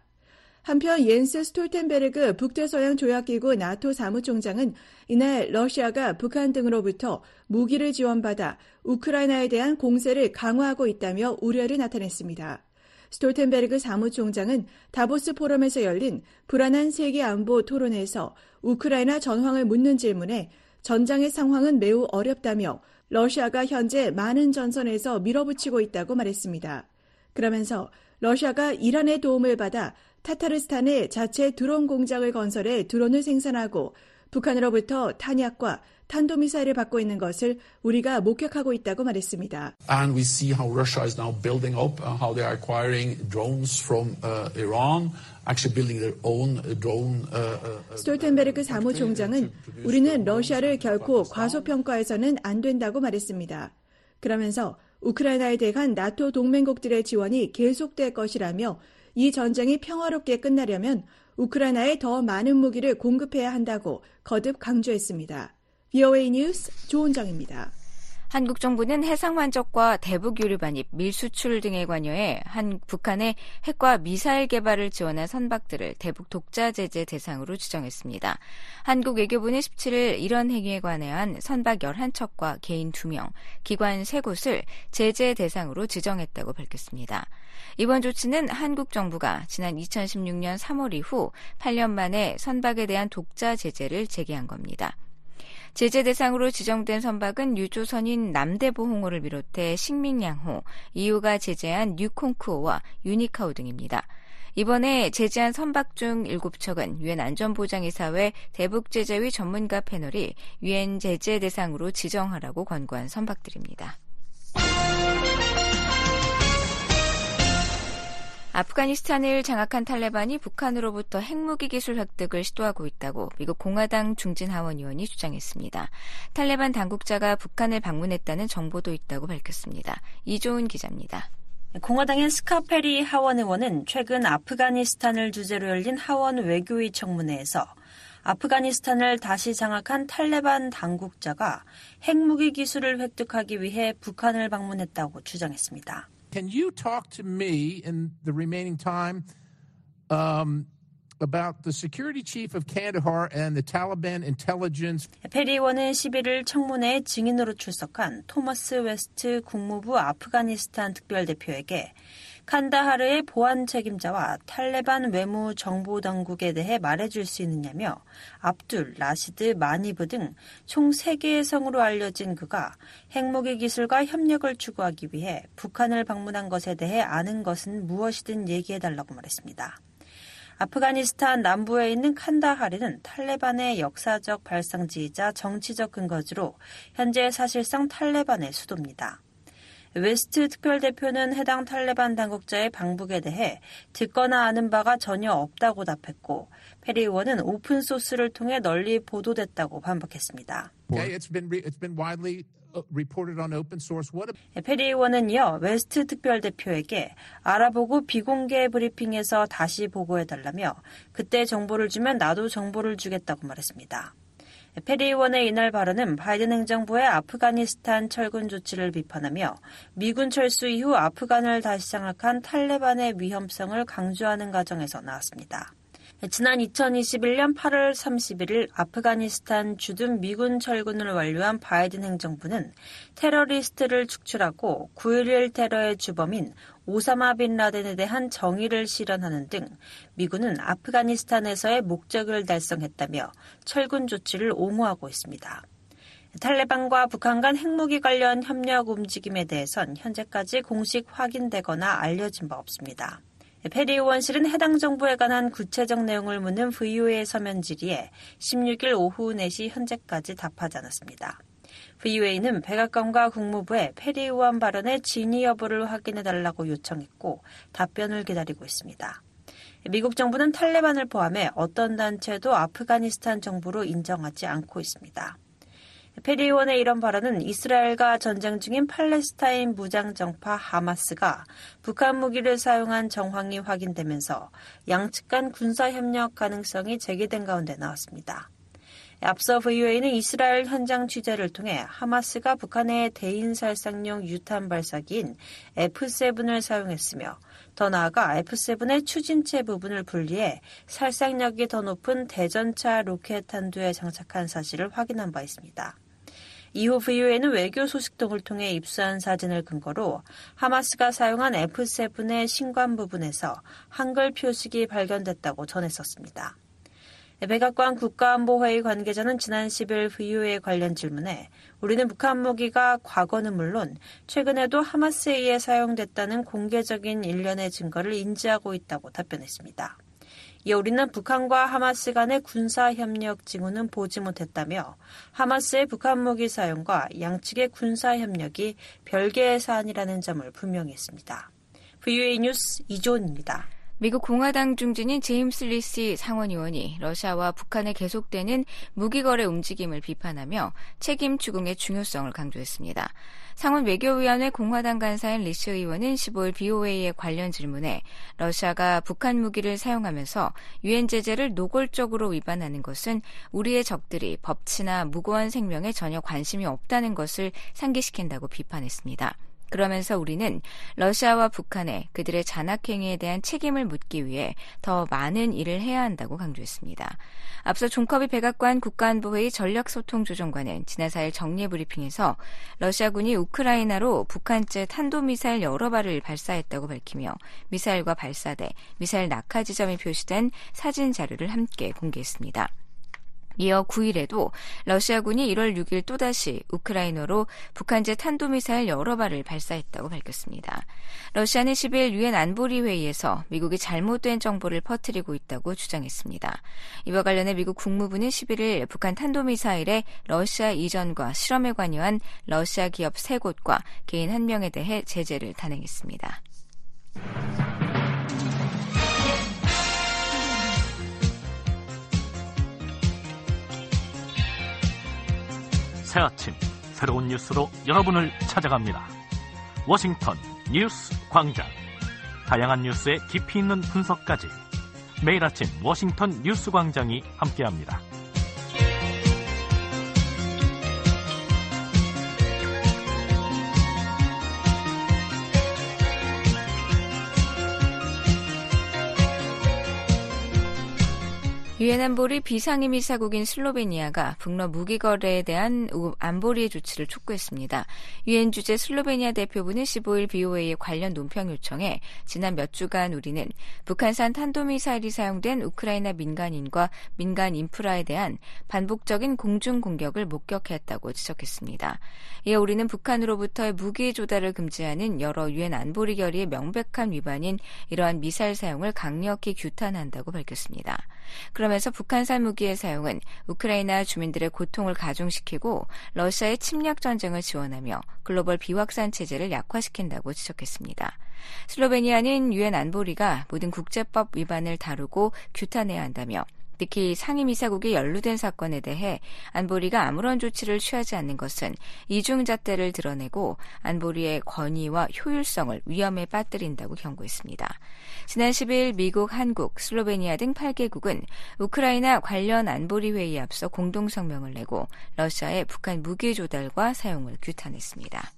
한편 옌스 스톨텐베르그 북대서양 조약기구 나토 사무총장은 이날 러시아가 북한 등으로부터 무기를 지원받아 우크라이나에 대한 공세를 강화하고 있다며 우려를 나타냈습니다. 스톨텐베르그 사무총장은 다보스 포럼에서 열린 불안한 세계 안보 토론에서 우크라이나 전황을 묻는 질문에 전장의 상황은 매우 어렵다며 러시아가 현재 많은 전선에서 밀어붙이고 있다고 말했습니다. 그러면서 러시아가 이란의 도움을 받아 타타르스탄에 자체 드론 공장을 건설해 드론을 생산하고 북한으로부터 탄약과 탄도미사일을 받고 있는 것을 우리가 목격하고 있다고 말했습니다. And we see how Russia is now building up, uh, how they are acquiring drones from uh, Iran, actually building their own drone. Uh, uh, 스톨텐베르그 사무총장은 우리는 러시아를 결코 과소평가해서는 안 된다고 말했습니다. 그러면서 우크라이나에 대한 나토 동맹국들의 지원이 계속될 것이라며 이 전쟁이 평화롭게 끝나려면 우크라이나에 더 많은 무기를 공급해야 한다고 거듭 강조했습니다. 브이오에이 뉴스 조은정입니다. 한국 정부는 해상환적과 대북 유류 반입, 밀수출 등에 관여해 한 북한의 핵과 미사일 개발을 지원한 선박들을 대북 독자 제재 대상으로 지정했습니다. 한국 외교부는 십칠 일 이런 행위에 관한 선박 열한 척과 개인 두 명, 기관 세 곳을 제재 대상으로 지정했다고 밝혔습니다. 이번 조치는 한국 정부가 지난 이천십육 년 삼월 이후 팔 년 만에 선박에 대한 독자 제재를 재개한 겁니다. 제재 대상으로 지정된 선박은 유조선인 남대보홍호를 비롯해 식민양호, 이유가 제재한 뉴콩크호와 유니카호 등입니다. 이번에 제재한 선박 중 일곱 척은 유엔 안전보장이사회 대북제재위 전문가 패널이 유엔 제재 대상으로 지정하라고 권고한 선박들입니다. 아프가니스탄을 장악한 탈레반이 북한으로부터 핵무기 기술 획득을 시도하고 있다고 미국 공화당 중진 하원의원이 주장했습니다. 탈레반 당국자가 북한을 방문했다는 정보도 있다고 밝혔습니다. 이조은 기자입니다. 공화당의 스카 페리 하원의원은 최근 아프가니스탄을 주제로 열린 하원 외교위 청문회에서 아프가니스탄을 다시 장악한 탈레반 당국자가 핵무기 기술을 획득하기 위해 북한을 방문했다고 주장했습니다. Can you talk to me in the remaining time um, about the security chief of Kandahar and the Taliban intelligence? 페리 의원은 십일 일 청문회에 증인으로 출석한 토머스 웨스트 국무부 아프가니스탄 특별대표에게 칸다하르의 보안 책임자와 탈레반 외무 정보 당국에 대해 말해줄 수 있느냐며 압둘, 라시드, 마니브 등 총 세 개의 성으로 알려진 그가 핵무기 기술과 협력을 추구하기 위해 북한을 방문한 것에 대해 아는 것은 무엇이든 얘기해달라고 말했습니다. 아프가니스탄 남부에 있는 칸다하르는 탈레반의 역사적 발상지이자 정치적 근거지로 현재 사실상 탈레반의 수도입니다. 웨스트 특별대표는 해당 탈레반 당국자의 방북에 대해 듣거나 아는 바가 전혀 없다고 답했고, 페리 의원은 오픈소스를 통해 널리 보도됐다고 반박했습니다. Okay, it's been re- it's been widely reported on open source. What 페리 의원은 이어 웨스트 특별대표에게 알아보고 비공개 브리핑에서 다시 보고해달라며 그때 정보를 주면 나도 정보를 주겠다고 말했습니다. 페리 의원의 이날 발언은 바이든 행정부의 아프가니스탄 철군 조치를 비판하며 미군 철수 이후 아프간을 다시 장악한 탈레반의 위험성을 강조하는 과정에서 나왔습니다. 지난 이천이십일 년 팔월 삼십일일 아프가니스탄 주둔 미군 철군을 완료한 바이든 행정부는 테러리스트를 축출하고 구일일 테러의 주범인 오사마 빈 라덴에 대한 정의를 실현하는 등 미군은 아프가니스탄에서의 목적을 달성했다며 철군 조치를 옹호하고 있습니다. 탈레반과 북한 간 핵무기 관련 협력 움직임에 대해선 현재까지 공식 확인되거나 알려진 바 없습니다. 페리 의원실은 해당 정부에 관한 구체적 내용을 묻는 브이오에이 서면 질의에 십육일 오후 네 시 현재까지 답하지 않았습니다. 브이오에이는 백악관과 국무부에 페리 의원 발언의 진위 여부를 확인해달라고 요청했고 답변을 기다리고 있습니다. 미국 정부는 탈레반을 포함해 어떤 단체도 아프가니스탄 정부로 인정하지 않고 있습니다. 페리 의원의 이런 발언은 이스라엘과 전쟁 중인 팔레스타인 무장정파 하마스가 북한 무기를 사용한 정황이 확인되면서 양측 간 군사협력 가능성이 제기된 가운데 나왔습니다. 앞서 브이오에이는 이스라엘 현장 취재를 통해 하마스가 북한의 대인 살상용 유탄 발사기인 에프 세븐을 사용했으며 더 나아가 에프 세븐의 추진체 부분을 분리해 살상력이 더 높은 대전차 로켓 한두에 장착한 사실을 확인한 바 있습니다. 이후 브이오에이는 외교 소식통을 통해 입수한 사진을 근거로 하마스가 사용한 에프 세븐의 신관 부분에서 한글 표식이 발견됐다고 전했었습니다. 백악관 국가안보회의 관계자는 지난 십일 브이오에이 관련 질문에 우리는 북한 무기가 과거는 물론 최근에도 하마스에 의해 사용됐다는 공개적인 일련의 증거를 인지하고 있다고 답변했습니다. 이어 우리는 북한과 하마스 간의 군사협력 징후는 보지 못했다며 하마스의 북한 무기 사용과 양측의 군사협력이 별개의 사안이라는 점을 분명히 했습니다. 브이오에이 뉴스 이조은입니다. 미국 공화당 중진인 제임스 리시 상원의원이 러시아와 북한의 계속되는 무기거래 움직임을 비판하며 책임 추궁의 중요성을 강조했습니다. 상원 외교위원회 공화당 간사인 리시 의원은 십오일 브이오에이의 관련 질문에 러시아가 북한 무기를 사용하면서 유엔 제재를 노골적으로 위반하는 것은 우리의 적들이 법치나 무고한 생명에 전혀 관심이 없다는 것을 상기시킨다고 비판했습니다. 그러면서 우리는 러시아와 북한에 그들의 잔악행위에 대한 책임을 묻기 위해 더 많은 일을 해야 한다고 강조했습니다. 앞서 존 커비 백악관 국가안보회의 전략소통조정관은 지난 사일 정례 브리핑에서 러시아군이 우크라이나로 북한제 탄도미사일 여러 발을 발사했다고 밝히며 미사일과 발사대, 미사일 낙하 지점이 표시된 사진 자료를 함께 공개했습니다. 이어 구일에도 러시아군이 일월 육일 또다시 우크라이나로 북한제 탄도미사일 여러 발을 발사했다고 밝혔습니다. 러시아는 십일 유엔 안보리 회의에서 미국이 잘못된 정보를 퍼뜨리고 있다고 주장했습니다. 이와 관련해 미국 국무부는 십일일 북한 탄도미사일의 러시아 이전과 실험에 관여한 러시아 기업 세 곳과 개인 한 명에 대해 제재를 단행했습니다. 새 아침 새로운 뉴스로 여러분을 찾아갑니다. 워싱턴 뉴스 광장. 다양한 뉴스의 깊이 있는 분석까지 매일 아침 워싱턴 뉴스 광장이 함께합니다. 유엔 안보리 비상임이사국인 슬로베니아가 북러 무기 거래에 대한 안보리의 조치를 촉구했습니다. 유엔 주재 슬로베니아 대표부는 십오일 비오에이의 관련 논평 요청에 지난 몇 주간 우리는 북한산 탄도미사일이 사용된 우크라이나 민간인과 민간 인프라에 대한 반복적인 공중 공격을 목격했다고 지적했습니다. 이에 우리는 북한으로부터의 무기 조달을 금지하는 여러 유엔 안보리 결의의 명백한 위반인 이러한 미사일 사용을 강력히 규탄한다고 밝혔습니다. 그러면서 북한산 무기의 사용은 우크라이나 주민들의 고통을 가중시키고 러시아의 침략 전쟁을 지원하며 글로벌 비확산 체제를 약화시킨다고 지적했습니다. 슬로베니아는 유엔 안보리가 모든 국제법 위반을 다루고 규탄해야 한다며 특히 상임이사국이 연루된 사건에 대해 안보리가 아무런 조치를 취하지 않는 것은 이중잣대를 드러내고 안보리의 권위와 효율성을 위험에 빠뜨린다고 경고했습니다. 지난 십일 미국, 한국, 슬로베니아 등 팔 개국은 우크라이나 관련 안보리 회의에 앞서 공동성명을 내고 러시아의 북한 무기 조달과 사용을 규탄했습니다.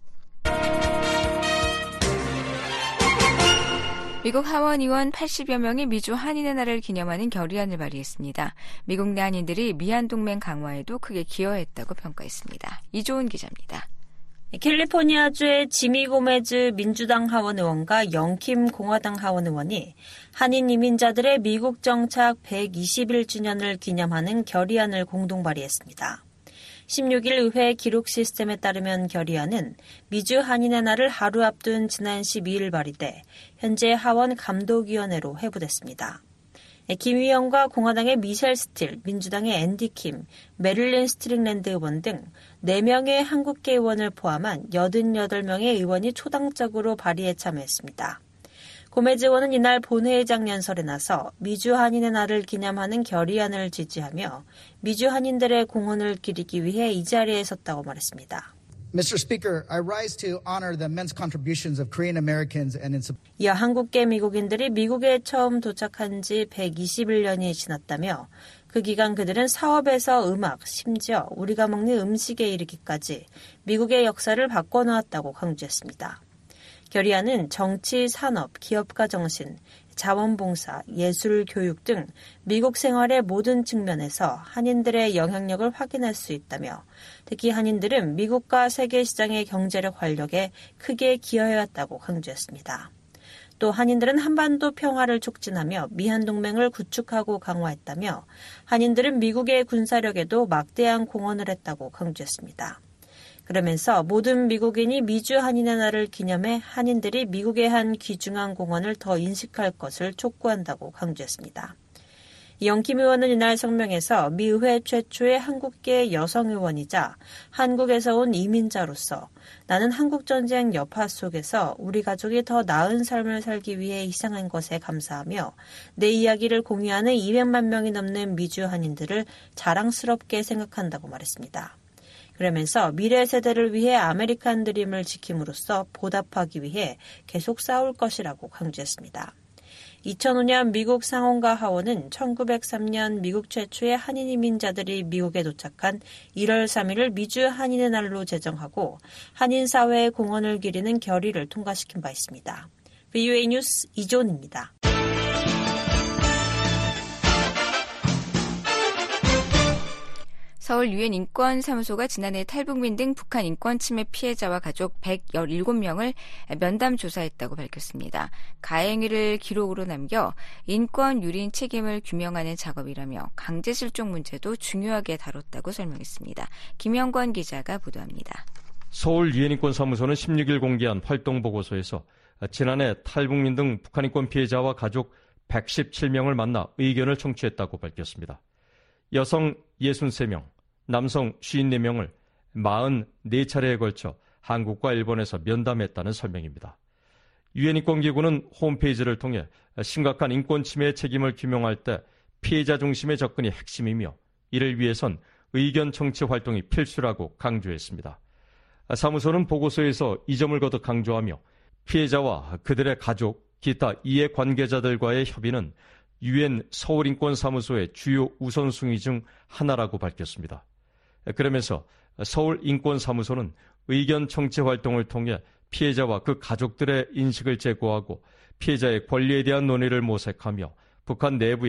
미국 하원 의원 팔십여 명이 미주 한인의 날을 기념하는 결의안을 발의했습니다. 미국 내 한인들이 미한동맹 강화에도 크게 기여했다고 평가했습니다. 이조은 기자입니다. 캘리포니아주의 지미 고메즈 민주당 하원 의원과 영킴 공화당 하원 의원이 한인 이민자들의 미국 정착 백이십일 주년을 기념하는 결의안을 공동 발의했습니다. 십육일 의회 기록 시스템에 따르면 결의안은 미주 한인의 날을 하루 앞둔 지난 십이일 발의돼 현재 하원 감독위원회로 회부됐습니다. 김 의원과 공화당의 미셸 스틸, 민주당의 앤디 킴, 메릴린 스트링랜드 의원 등 네 명의 한국계 의원을 포함한 여든여덟 명의 의원이 초당적으로 발의에 참여했습니다. 고메즈 의원은 이날 본회의장 연설에 나서 미주 한인의 날을 기념하는 결의안을 지지하며 미주 한인들의 공헌을 기리기 위해 이 자리에 섰다고 말했습니다. 미스터 Speaker, I rise to honor the immense contributions of Korean Americans and in 이어 한국계 미국인들이 미국에 처음 도착한 지 백이십일 년이 지났다며 그 기간 그들은 사업에서 음악, 심지어 우리가 먹는 음식에 이르기까지 미국의 역사를 바꿔놓았다고 강조했습니다. 결의안은 정치, 산업, 기업가 정신, 자원봉사, 예술, 교육 등 미국 생활의 모든 측면에서 한인들의 영향력을 확인할 수 있다며 특히 한인들은 미국과 세계 시장의 경제력 활력에 크게 기여해왔다고 강조했습니다. 또 한인들은 한반도 평화를 촉진하며 미한동맹을 구축하고 강화했다며 한인들은 미국의 군사력에도 막대한 공헌을 했다고 강조했습니다. 그러면서 모든 미국인이 미주 한인의 날을 기념해 한인들이 미국에 한 귀중한 공헌을 더 인식할 것을 촉구한다고 강조했습니다. 영킴 의원은 이날 성명에서 미 의회 최초의 한국계 여성 의원이자 한국에서 온 이민자로서 나는 한국전쟁 여파 속에서 우리 가족이 더 나은 삶을 살기 위해 희생한 것에 감사하며 내 이야기를 공유하는 이백만 명이 넘는 미주 한인들을 자랑스럽게 생각한다고 말했습니다. 그러면서 미래 세대를 위해 아메리칸 드림을 지킴으로써 보답하기 위해 계속 싸울 것이라고 강조했습니다. 이천오 년 미국 상원과 하원은 천구백삼 년 미국 최초의 한인 이민자들이 미국에 도착한 일월 삼일을 미주 한인의 날로 제정하고 한인 사회의 공헌을 기리는 결의를 통과시킨 바 있습니다. 브이오에이 뉴스 이존입니다. 서울 유엔 인권사무소가 지난해 탈북민 등 북한 인권 침해 피해자와 가족 백십칠 명을 면담 조사했다고 밝혔습니다. 가해행위를 기록으로 남겨 인권 유린 책임을 규명하는 작업이라며 강제 실종 문제도 중요하게 다뤘다고 설명했습니다. 김영권 기자가 보도합니다. 서울 유엔 인권사무소는 십육일 공개한 활동보고서에서 지난해 탈북민 등 북한 인권 피해자와 가족 백십칠 명을 만나 의견을 청취했다고 밝혔습니다. 여성 육십삼 명, 남성 오십사 명을 사십사 차례에 걸쳐 한국과 일본에서 면담했다는 설명입니다. 유엔 인권기구는 홈페이지를 통해 심각한 인권 침해의 책임을 규명할 때 피해자 중심의 접근이 핵심이며 이를 위해선 의견 청취 활동이 필수라고 강조했습니다. 사무소는 보고서에서 이 점을 거듭 강조하며 피해자와 그들의 가족, 기타 이해관계자들과의 협의는 유엔 서울인권사무소의 주요 우선순위 중 하나라고 밝혔습니다. 그러면서 서울인권사무소는 의견 청취 활동을 통해 피해자와 그 가족들의 인식을 제고하고 피해자의 권리에 대한 논의를 모색하며 북한 내부에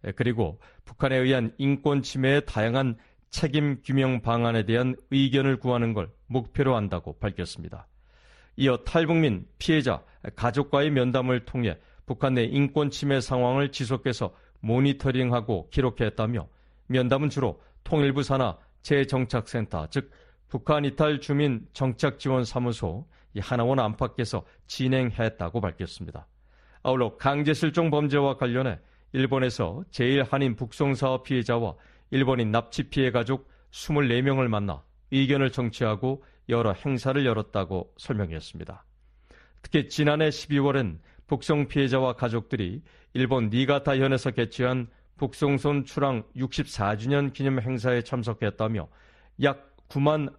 그리고 북한에 의한 인권 침해의 다양한 책임 규명 방안에 대한 의견을 구하는 걸 목표로 한다고 밝혔습니다. 이어 탈북민 피해자 가족과의 면담을 통해 북한 내 인권 침해 상황을 지속해서 모니터링하고 기록했다며 면담은 주로 통일부 산하 재정착센터, 즉 북한 이탈 주민 정착지원사무소 하나원 안팎에서 진행했다고 밝혔습니다. 아울러 강제실종 범죄와 관련해 일본에서 제일 한인 북송사업 피해자와 일본인 납치 피해 가족 이십사 명을 만나 의견을 청취하고 여러 행사를 열었다고 설명했습니다. 특히 지난해 십이월엔 북송 피해자와 가족들이 일본 니가타현에서 개최한 북송선 출항 육십사 주년 기념 행사에 참석했다며 약 구만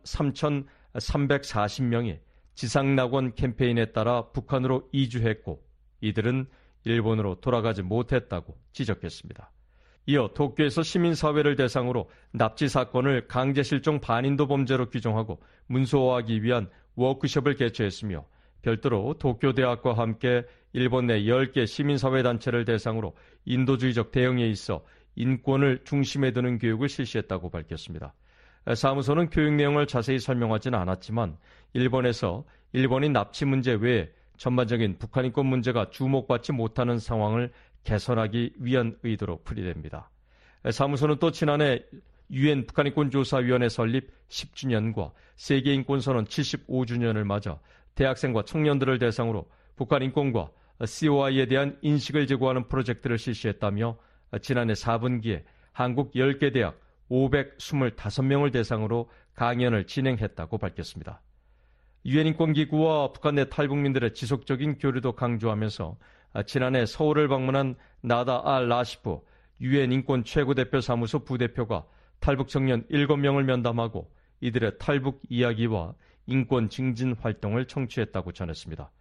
삼천삼백사십 명이 지상낙원 캠페인에 따라 북한으로 이주했고 이들은 일본으로 돌아가지 못했다고 지적했습니다. 이어 도쿄에서 시민사회를 대상으로 납치 사건을 강제실종 반인도 범죄로 규정하고 문서화하기 위한 워크숍을 개최했으며 별도로 도쿄대학과 함께 일본 내 열 개 시민사회단체를 대상으로 인도주의적 대응에 있어 인권을 중심에 두는 교육을 실시했다고 밝혔습니다. 사무소는 교육 내용을 자세히 설명하지는 않았지만 일본에서 일본인 납치 문제 외에 전반적인 북한 인권 문제가 주목받지 못하는 상황을 개선하기 위한 의도로 풀이됩니다. 사무소는 또 지난해 유엔 북한인권조사위원회 설립 십 주년과 세계인권선언 칠십오 주년을 맞아 대학생과 청년들을 대상으로 북한 인권과 씨오아이에 대한 인식을 제고하는 프로젝트를 실시했다며 지난해 사 분기에 한국 열 개 대학 오백이십오 명을 대상으로 강연을 진행했다고 밝혔습니다. 유엔 인권기구와 북한 내 탈북민들의 지속적인 교류도 강조하면서 지난해 서울을 방문한 나다 알 라시프 유엔 인권 최고대표 사무소 부대표가 탈북 청년 일곱 명을 면담하고 이들의 탈북 이야기와 인권 증진 활동을 청취했다고 전했습니다.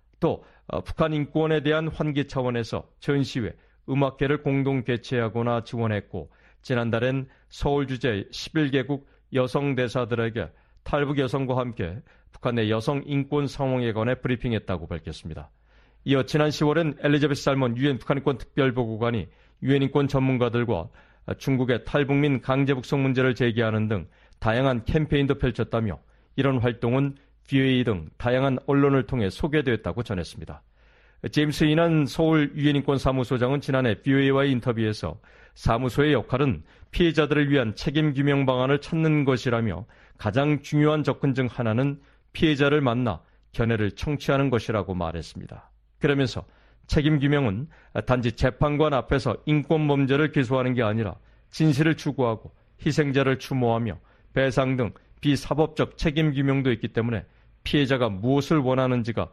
또 북한 인권에 대한 환기 차원에서 전시회, 음악회를 공동 개최하거나 지원했고 지난달엔 서울 주재 십일 개국 여성 대사들에게 탈북 여성과 함께 북한 내 여성 인권 상황에 관해 브리핑했다고 밝혔습니다. 이어 지난 시월엔 엘리자베스 살몬 유엔 북한인권 특별보고관이 유엔 인권 전문가들과 중국의 탈북민 강제 북송 문제를 제기하는 등 다양한 캠페인도 펼쳤다며 이런 활동은 브이오에이 등 다양한 언론을 통해 소개됐다고 전했습니다. 제임스 이난 서울 유엔 인권 사무소장은 지난해 브이오에이와의 인터뷰에서 사무소의 역할은 피해자들을 위한 책임 규명 방안을 찾는 것이라며 가장 중요한 접근 중 하나는 피해자를 만나 견해를 청취하는 것이라고 말했습니다. 그러면서 책임 규명은 단지 재판관 앞에서 인권 범죄를 기소하는 게 아니라 진실을 추구하고 희생자를 추모하며 배상 등 비사법적 책임 규명도 있기 때문에 피해자가 무엇을 원하는지가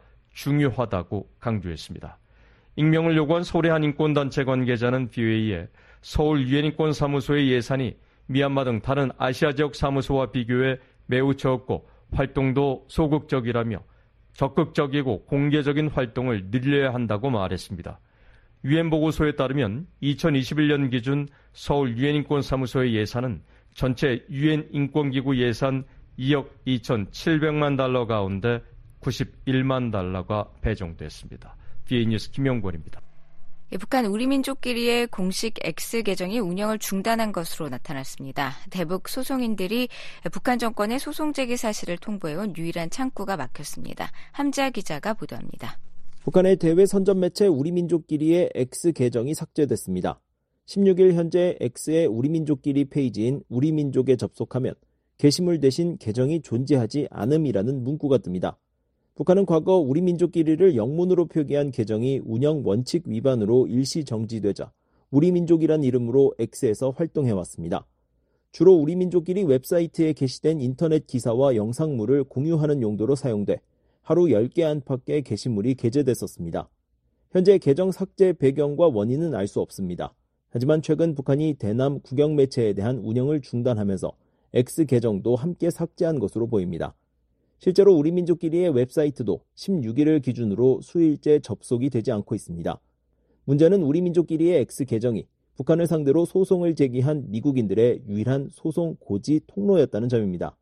중요하다고 강조했습니다. 익명을 요구한 서울의 한 인권단체 관계자는 브이오에이에 서울 유엔인권사무소의 예산이 미얀마 등 다른 아시아 지역 사무소와 비교해 매우 적고 활동도 소극적이라며 적극적이고 공개적인 활동을 늘려야 한다고 말했습니다. 유엔 보고서에 따르면 이천이십일 년 기준 서울 유엔인권사무소의 예산은 전체 유엔 인권기구 예산 이억 이천칠백만 달러 가운데 구십일만 달러가 배정됐습니다. 비에이 뉴스 김영권입니다. 북한 우리민족끼리의 공식 X 계정이 운영을 중단한 것으로 나타났습니다. 대북 소송인들이 북한 정권의 소송 제기 사실을 통보해온 유일한 창구가 막혔습니다. 함지아 기자가 보도합니다. 북한의 대외 선전 매체 우리민족끼리의 X 계정이 삭제됐습니다. 십육 일 현재 X의 우리민족끼리 페이지인 우리민족에 접속하면 게시물 대신 계정이 존재하지 않음이라는 문구가 뜹니다. 북한은 과거 우리민족끼리를 영문으로 표기한 계정이 운영 원칙 위반으로 일시 정지되자 우리민족이란 이름으로 X에서 활동해왔습니다. 주로 우리민족끼리 웹사이트에 게시된 인터넷 기사와 영상물을 공유하는 용도로 사용돼 하루 열 개 안팎의 게시물이 게재됐었습니다. 현재 계정 삭제 배경과 원인은 알 수 없습니다. 하지만 최근 북한이 대남 국영 매체에 대한 운영을 중단하면서 X 계정도 함께 삭제한 것으로 보입니다. 실제로 우리민족끼리의 웹사이트도 십육 일을 기준으로 수일째 접속이 되지 않고 있습니다. 문제는 우리민족끼리의 X 계정이 북한을 상대로 소송을 제기한 미국인들의 유일한 소송 고지 통로였다는 점입니다.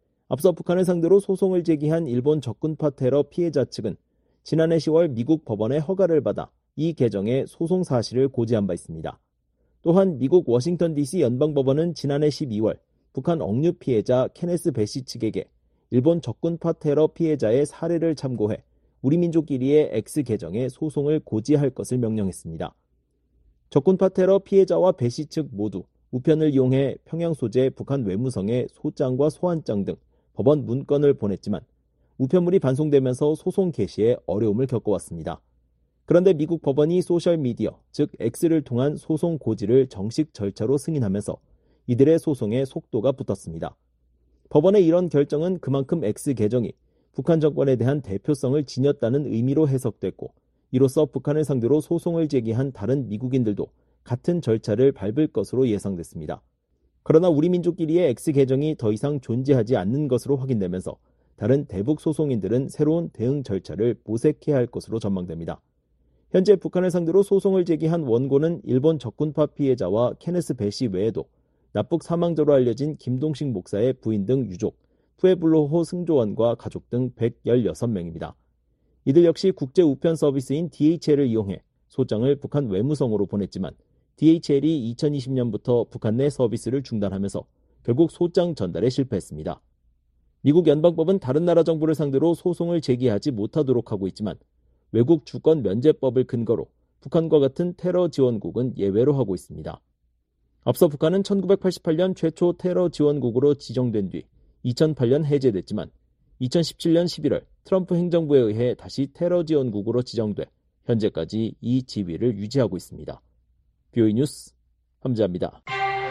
앞서 북한을 상대로 소송을 제기한 일본 적군파 테러 피해자 측은 지난해 시월 미국 법원의 허가를 받아 이 계정의 소송 사실을 고지한 바 있습니다. 또한 미국 워싱턴 디씨 연방법원은 지난해 십이월 북한 억류 피해자 케네스 베시 측에게 일본 적군파 테러 피해자의 사례를 참고해 우리 민족끼리의 X 계정에 소송을 고지할 것을 명령했습니다. 적군파 테러 피해자와 베시 측 모두 우편을 이용해 평양 소재 북한 외무성에 소장과 소환장 등 법원 문건을 보냈지만 우편물이 반송되면서 소송 개시에 어려움을 겪어왔습니다. 그런데 미국 법원이 소셜미디어, 즉 X를 통한 소송 고지를 정식 절차로 승인하면서 이들의 소송에 속도가 붙었습니다. 법원의 이런 결정은 그만큼 X 계정이 북한 정권에 대한 대표성을 지녔다는 의미로 해석됐고, 이로써 북한을 상대로 소송을 제기한 다른 미국인들도 같은 절차를 밟을 것으로 예상됐습니다. 그러나 우리 민족끼리의 X 계정이 더 이상 존재하지 않는 것으로 확인되면서 다른 대북 소송인들은 새로운 대응 절차를 모색해야 할 것으로 전망됩니다. 현재 북한을 상대로 소송을 제기한 원고는 일본 적군파 피해자와 케네스 베시 외에도 납북 사망자로 알려진 김동식 목사의 부인 등 유족, 푸에블로호 승조원과 가족 등 백십육 명입니다. 이들 역시 국제 우편 서비스인 디에이치엘을 이용해 소장을 북한 외무성으로 보냈지만 디에이치엘이 이천이십 년부터 북한 내 서비스를 중단하면서 결국 소장 전달에 실패했습니다. 미국 연방법은 다른 나라 정부를 상대로 소송을 제기하지 못하도록 하고 있지만 외국 주권 면제법을 근거로 북한과 같은 테러 지원국은 예외로 하고 있습니다. 앞서 북한은 천구백팔십팔 년 최초 테러 지원국으로 지정된 뒤 이천팔 년 해제됐지만 이천십칠 년 십일월 트럼프 행정부에 의해 다시 테러 지원국으로 지정돼 현재까지 이 지위를 유지하고 있습니다. 비오이 뉴스 함재합니다.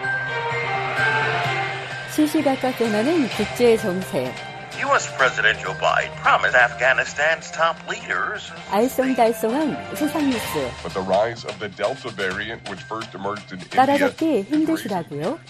시시각각 변하는 국제 정세. U S President Joe Biden promised Afghanistan's top leaders. 알쏭달쏭한 세상 뉴스. But the rise of the Delta variant, which first emerged in India. 따라잡기 힘드시다고요?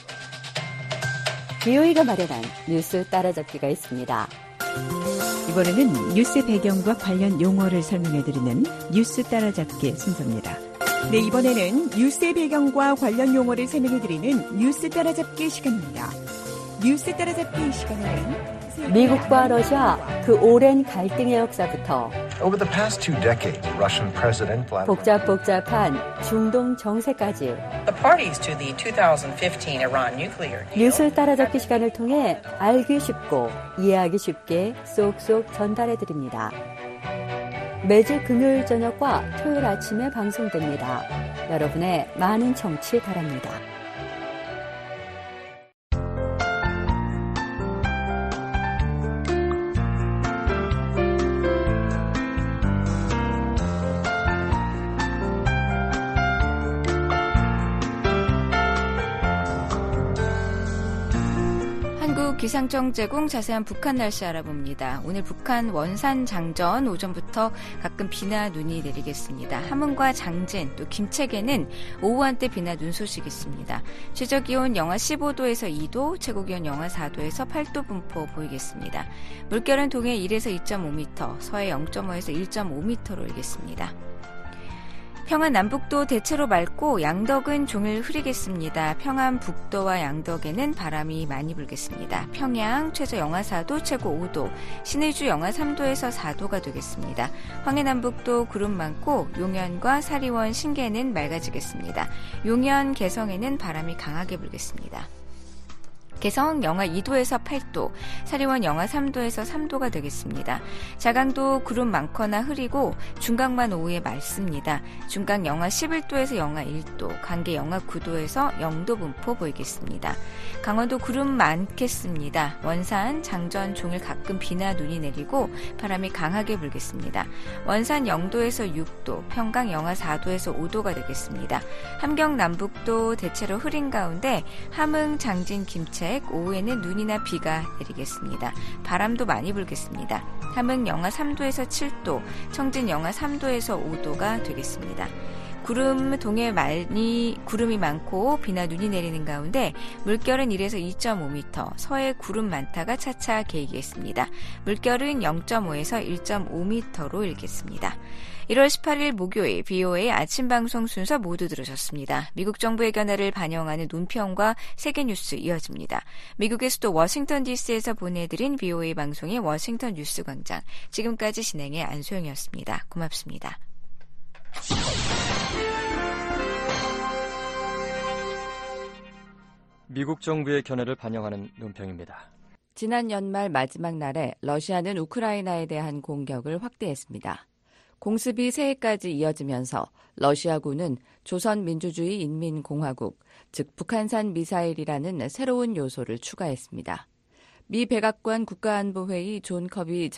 비오이가 마련한 뉴스 따라잡기가 있습니다. 이번에는 뉴스 배경과 관련 용어를 설명해드리는 뉴스 따라잡기 순서입니다. 네, 이번에는 뉴스의 배경과 관련 용어를 설명해드리는 뉴스 따라잡기 시간입니다. 뉴스 따라잡기 시간에는 미국과 러시아 그 오랜 갈등의 역사부터 Over the past two decades, Russian President Vladimir 복잡복잡한 중동 정세까지 The parties to the twenty fifteen Iran nuclear deal. 뉴스 따라잡기 시간을 통해 알기 쉽고 이해하기 쉽게 쏙쏙 전달해드립니다. 매주 금요일 저녁과 토요일 아침에 방송됩니다. 여러분의 많은 청취 바랍니다. 기상청 제공 자세한 북한 날씨 알아봅니다. 오늘 북한 원산 장전 오전부터 가끔 비나 눈이 내리겠습니다. 함흥과 장진 또 김책에는 오후 한때 비나 눈 소식이 있습니다. 최저기온 영하 십오 도에서 이 도, 최고기온 영하 사 도에서 팔 도 분포 보이겠습니다. 물결은 동해 일에서 이 점 오 미터, 서해 영 점 오에서 일 점 오 미터로 일겠습니다. 평안 남북도 대체로 맑고 양덕은 종일 흐리겠습니다. 평안 북도와 양덕에는 바람이 많이 불겠습니다. 평양 최저 영하 사 도, 최고 오 도, 신의주 영하 삼 도에서 사 도가 되겠습니다. 황해남북도 구름 많고 용현과 사리원, 신계는 맑아지겠습니다. 용현, 개성에는 바람이 강하게 불겠습니다. 개성 영하 이 도에서 팔 도, 사리원 영하 삼 도에서 삼 도가 되겠습니다. 자강도 구름 많거나 흐리고 중강만 오후에 맑습니다. 중강 영하 십일 도에서 영하 일 도, 강계 영하 구 도에서 영 도 분포 보이겠습니다. 강원도 구름 많겠습니다. 원산, 장전 종일 가끔 비나 눈이 내리고 바람이 강하게 불겠습니다. 원산 영 도에서 육 도, 평강 영하 사 도에서 오 도가 되겠습니다. 함경 남북도 대체로 흐린 가운데 함흥, 장진, 김책 오후에는 눈이나 비가 내리겠습니다. 바람도 많이 불겠습니다. 함흥 영하 삼 도에서 칠 도, 청진 영하 삼 도에서 오 도가 되겠습니다. 구름 동해 많이 구름이 많고 비나 눈이 내리는 가운데 물결은 일에서 이 점 오 미터, 서해 구름 많다가 차차 개이겠습니다. 물결은 영 점 오에서 일 점 오 미터로 일겠습니다. 일월 십팔일 목요일 비오에이 아침 방송 순서 모두 들으셨습니다. 미국 정부의 견해를 반영하는 논평과 세계 뉴스 이어집니다. 미국의 수도 워싱턴 디씨에서 보내드린 비오에이 방송의 워싱턴 뉴스 광장. 지금까지 진행의 안소영이었습니다. 고맙습니다. 미국 정부의 견해를 반영하는 논평입니다. 지난 연말 마지막 날에 러시아는 우크라이나에 대한 공격을 확대했습니다. 공습이 새해까지 이어지면서 러시아군은 조선민주주의인민공화국, 즉 북한산 미사일이라는 새로운 요소를 추가했습니다. 미 백악관 국가안보회의 존 커비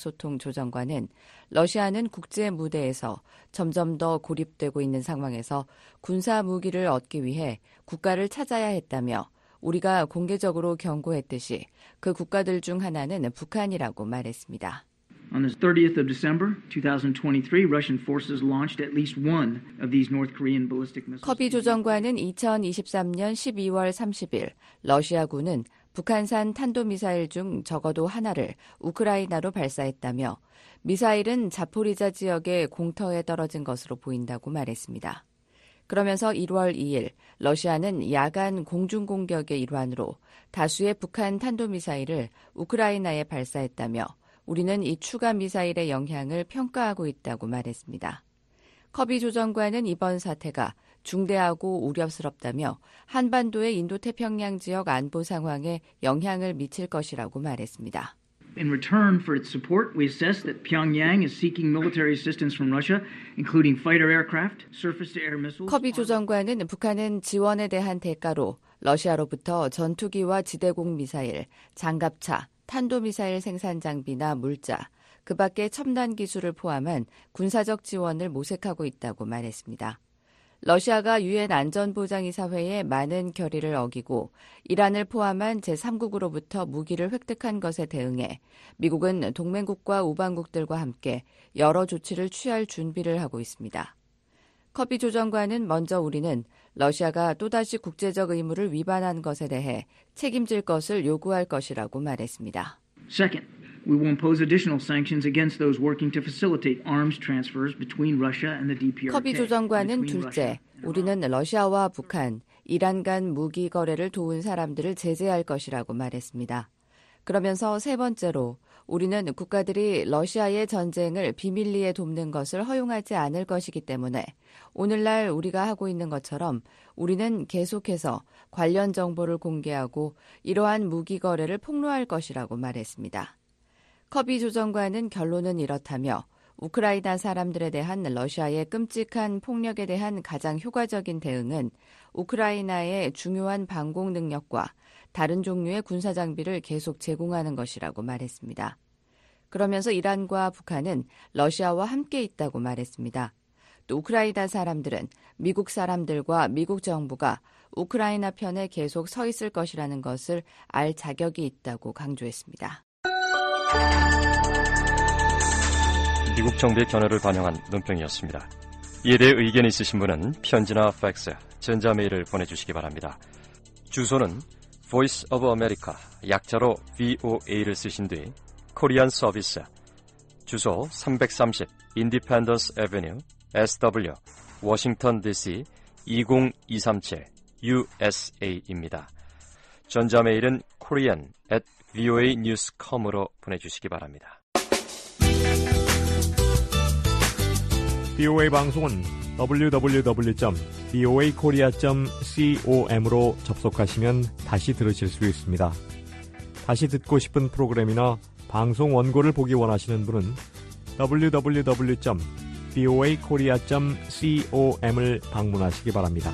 전략소통조정관은 러시아는 국제 무대에서 점점 더 고립되고 있는 상황에서 군사 무기를 얻기 위해 국가를 찾아야 했다며 우리가 공개적으로 경고했듯이 그 국가들 중 하나는 북한이라고 말했습니다. On the thirtieth of December twenty twenty-three, Russian forces launched at least one of these North Korean ballistic missiles. 커비 조정관은 이천이십삼 년 십이월 삼십일 러시아군은 북한산 탄도미사일 중 적어도 하나를 우크라이나로 발사했다며 미사일은 자포리자 지역의 공터에 떨어진 것으로 보인다고 말했습니다. 그러면서 일월 이일 러시아는 야간 공중공격의 일환으로 다수의 북한 탄도미사일을 우크라이나에 발사했다며 우리는 이 추가 미사일의 영향을 평가하고 있다고 말했습니다. 커비 조정관은 이번 사태가 중대하고 우려스럽다며 한반도의 인도태평양 지역 안보 상황에 영향을 미칠 것이라고 말했습니다. In return for its support, we assess that Pyongyang is seeking military assistance from Russia, including fighter aircraft, surface-to-air missiles. 커비 조정관은 북한은 지원에 대한 대가로 러시아로부터 전투기와 지대공 미사일, 장갑차, 탄도미사일 생산 장비나 물자, 그 밖에 첨단 기술을 포함한 군사적 지원을 모색하고 있다고 말했습니다. 러시아가 유엔 안전보장이사회에 많은 결의를 어기고 이란을 포함한 제삼국으로부터 무기를 획득한 것에 대응해 미국은 동맹국과 우방국들과 함께 여러 조치를 취할 준비를 하고 있습니다. 커비 조정관은 먼저 우리는 러시아가 또다시 국제적 의무를 위반한 것에 대해 책임질 것을 요구할 것이라고 말했습니다. Second, we will impose additional sanctions against those working to facilitate arms transfers between Russia and the 디피아르케이. 커비 조정관은 둘째, 우리는 러시아와 북한, 이란 간 무기 거래를 도운 사람들을 제재할 것이라고 말했습니다. 그러면서 세 번째로 우리는 국가들이 러시아의 전쟁을 비밀리에 돕는 것을 허용하지 않을 것이기 때문에 오늘날 우리가 하고 있는 것처럼 우리는 계속해서 관련 정보를 공개하고 이러한 무기 거래를 폭로할 것이라고 말했습니다. 커비 조정관은 결론은 이렇다며 우크라이나 사람들에 대한 러시아의 끔찍한 폭력에 대한 가장 효과적인 대응은 우크라이나의 중요한 방공 능력과 다른 종류의 군사 장비를 계속 제공하는 것이라고 말했습니다. 그러면서 이란과 북한은 러시아와 함께 있다고 말했습니다. 또 우크라이나 사람들은 미국 사람들과 미국 정부가 우크라이나 편에 계속 서 있을 것이라는 것을 알 자격이 있다고 강조했습니다. 미국 정부의 견해를 반영한 논평이었습니다. 이에 대해 의견 있으신 분은 편지나 팩스, 전자메일을 보내주시기 바랍니다. 주소는 Voice of America, 약자로 브이오에이를 쓰신 뒤 코리안 서비스, 주소 삼백삼십 Independence Avenue, 에스더블유, 워싱턴 디씨 이공이삼칠 유에스에이입니다. 전자메일은 korean at 브이오에이 뉴스 닷 컴으로 보내주시기 바랍니다. 브이오에이 방송은 더블유 더블유 더블유 점 브이오에이 코리아 점 com으로 접속하시면 다시 들으실 수 있습니다. 다시 듣고 싶은 프로그램이나 방송 원고를 보기 원하시는 분은 더블유 더블유 더블유 점 브이오에이 코리아 점 com을 방문하시기 바랍니다.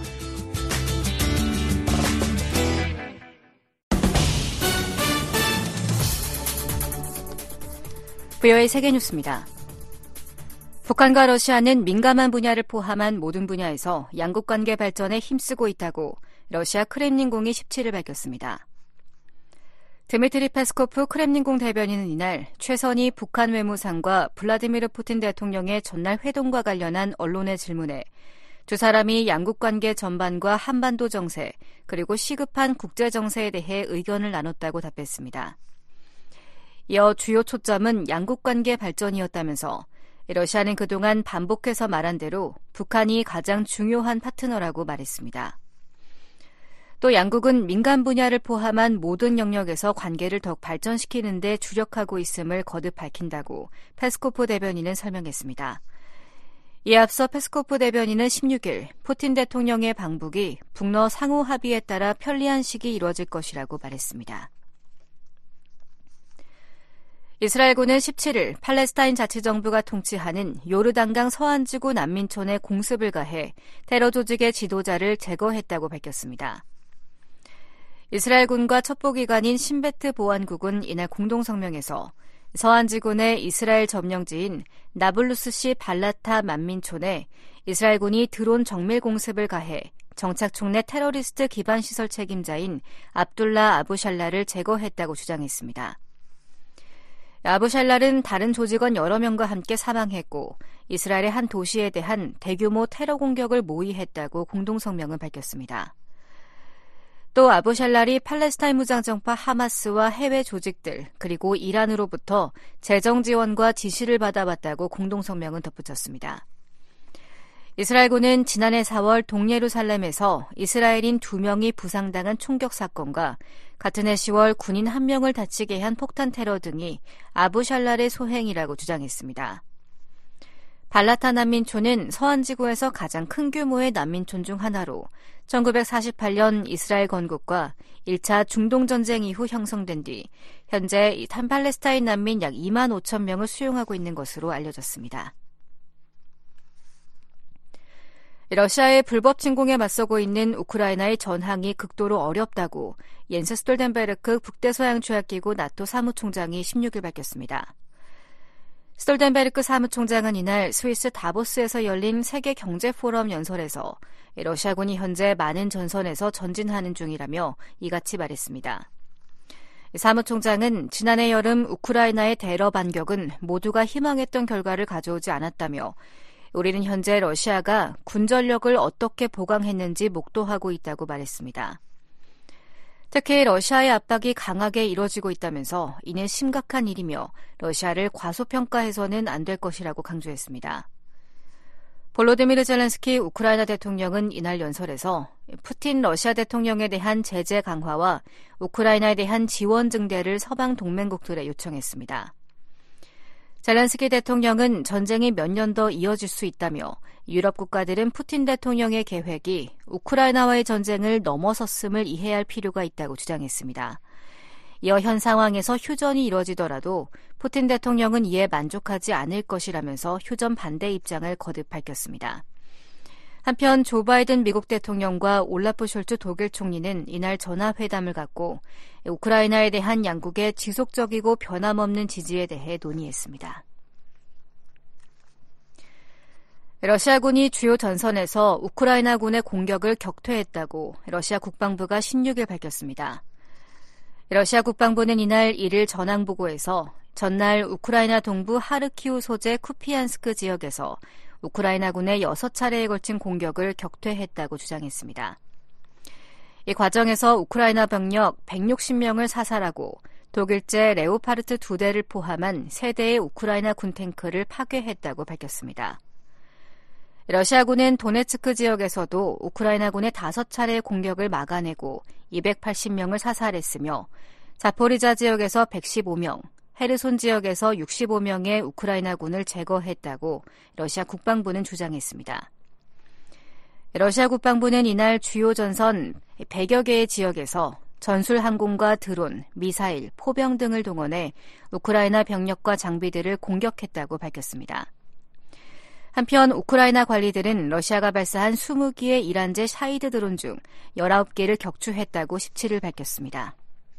브이오에이 세계뉴스입니다. 북한과 러시아는 민감한 분야를 포함한 모든 분야에서 양국관계 발전에 힘쓰고 있다고 러시아 크렘린궁이 십칠일 밝혔습니다. 드미트리 페스코프 크렘린궁 대변인은 이날 최선희 북한 외무상과 블라디미르 푸틴 대통령의 전날 회동과 관련한 언론의 질문에 두 사람이 양국관계 전반과 한반도 정세 그리고 시급한 국제정세에 대해 의견을 나눴다고 답했습니다. 이어 주요 초점은 양국관계 발전이었다면서 러시아는 그동안 반복해서 말한 대로 북한이 가장 중요한 파트너라고 말했습니다. 또 양국은 민간 분야를 포함한 모든 영역에서 관계를 더욱 발전시키는 데 주력하고 있음을 거듭 밝힌다고 페스코프 대변인은 설명했습니다. 이에 앞서 페스코프 대변인은 십육 일 푸틴 대통령의 방북이 북러 상호 합의에 따라 편리한 시기 이루어질 것이라고 말했습니다. 이스라엘군은 십칠 일 팔레스타인 자치정부가 통치하는 요르단강 서안지구 난민촌에 공습을 가해 테러 조직의 지도자를 제거했다고 밝혔습니다. 이스라엘군과 첩보기관인 신베트 보안국은 이날 공동성명에서 서안지구 내 이스라엘 점령지인 나블루스시 발라타 만민촌에 이스라엘군이 드론 정밀 공습을 가해 정착촌 내 테러리스트 기반 시설 책임자인 압둘라 아부샬라를 제거했다고 주장했습니다. 아부샬라는 다른 조직원 여러 명과 함께 사망했고 이스라엘의 한 도시에 대한 대규모 테러 공격을 모의했다고 공동성명은 밝혔습니다. 또 아부샬랄이 팔레스타인 무장정파 하마스와 해외 조직들 그리고 이란으로부터 재정 지원과 지시를 받아왔다고 공동성명은 덧붙였습니다. 이스라엘군은 지난해 사월 동예루살렘에서 이스라엘인 두 명이 부상당한 총격 사건과 같은 해 시월 군인 한 명을 다치게 한 폭탄 테러 등이 아부샬랄의 소행이라고 주장했습니다. 발라타 난민촌은 서안지구에서 가장 큰 규모의 난민촌 중 하나로 천구백사십팔 년 이스라엘 건국과 일 차 중동전쟁 이후 형성된 뒤 현재 팔레스타인 난민 약 이만 오천 명을 수용하고 있는 것으로 알려졌습니다. 러시아의 불법 침공에 맞서고 있는 우크라이나의 전황이 극도로 어렵다고 옌스 스톨텐베르크 북대서양조약기구 나토 사무총장이 십육 일 밝혔습니다. 스톨텐베르크 사무총장은 이날 스위스 다보스에서 열린 세계경제포럼 연설에서 러시아군이 현재 많은 전선에서 전진하는 중이라며 이같이 말했습니다. 사무총장은 지난해 여름 우크라이나의 대러 반격은 모두가 희망했던 결과를 가져오지 않았다며 우리는 현재 러시아가 군전력을 어떻게 보강했는지 목도하고 있다고 말했습니다. 특히 러시아의 압박이 강하게 이뤄지고 있다면서 이는 심각한 일이며 러시아를 과소평가해서는 안 될 것이라고 강조했습니다. 볼로디미르 젤렌스키 우크라이나 대통령은 이날 연설에서 푸틴 러시아 대통령에 대한 제재 강화와 우크라이나에 대한 지원 증대를 서방 동맹국들에 요청했습니다. 젤렌스키 대통령은 전쟁이 몇 년 더 이어질 수 있다며 유럽 국가들은 푸틴 대통령의 계획이 우크라이나와의 전쟁을 넘어섰음을 이해할 필요가 있다고 주장했습니다. 이어 현 상황에서 휴전이 이뤄지더라도 푸틴 대통령은 이에 만족하지 않을 것이라면서 휴전 반대 입장을 거듭 밝혔습니다. 한편 조 바이든 미국 대통령과 올라프 숄츠 독일 총리는 이날 전화회담을 갖고 우크라이나에 대한 양국의 지속적이고 변함없는 지지에 대해 논의했습니다. 러시아군이 주요 전선에서 우크라이나군의 공격을 격퇴했다고 러시아 국방부가 십육 일 밝혔습니다. 러시아 국방부는 이날 이를 전황보고에서 전날 우크라이나 동부 하르키우 소재 쿠피안스크 지역에서 우크라이나군의 여섯 차례에 걸친 공격을 격퇴했다고 주장했습니다. 이 과정에서 우크라이나 병력 백육십 명을 사살하고 독일제 레오파르트 두 대를 포함한 세 대의 우크라이나 군 탱크를 파괴했다고 밝혔습니다. 러시아군은 도네츠크 지역에서도 우크라이나군의 다섯 차례의 공격을 막아내고 이백팔십 명을 사살했으며 자포리자 지역에서 백십오 명, 헤르손 지역에서 육십오 명의 우크라이나군을 제거했다고 러시아 국방부는 주장했습니다. 러시아 국방부는 이날 주요 전선 백여 개의 지역에서 전술 항공과 드론, 미사일, 포병 등을 동원해 우크라이나 병력과 장비들을 공격했다고 밝혔습니다. 한편 우크라이나 관리들은 러시아가 발사한 이십 기의 이란제 샤이드 드론 중 열아홉 개를 격추했다고 십칠 일 밝혔습니다.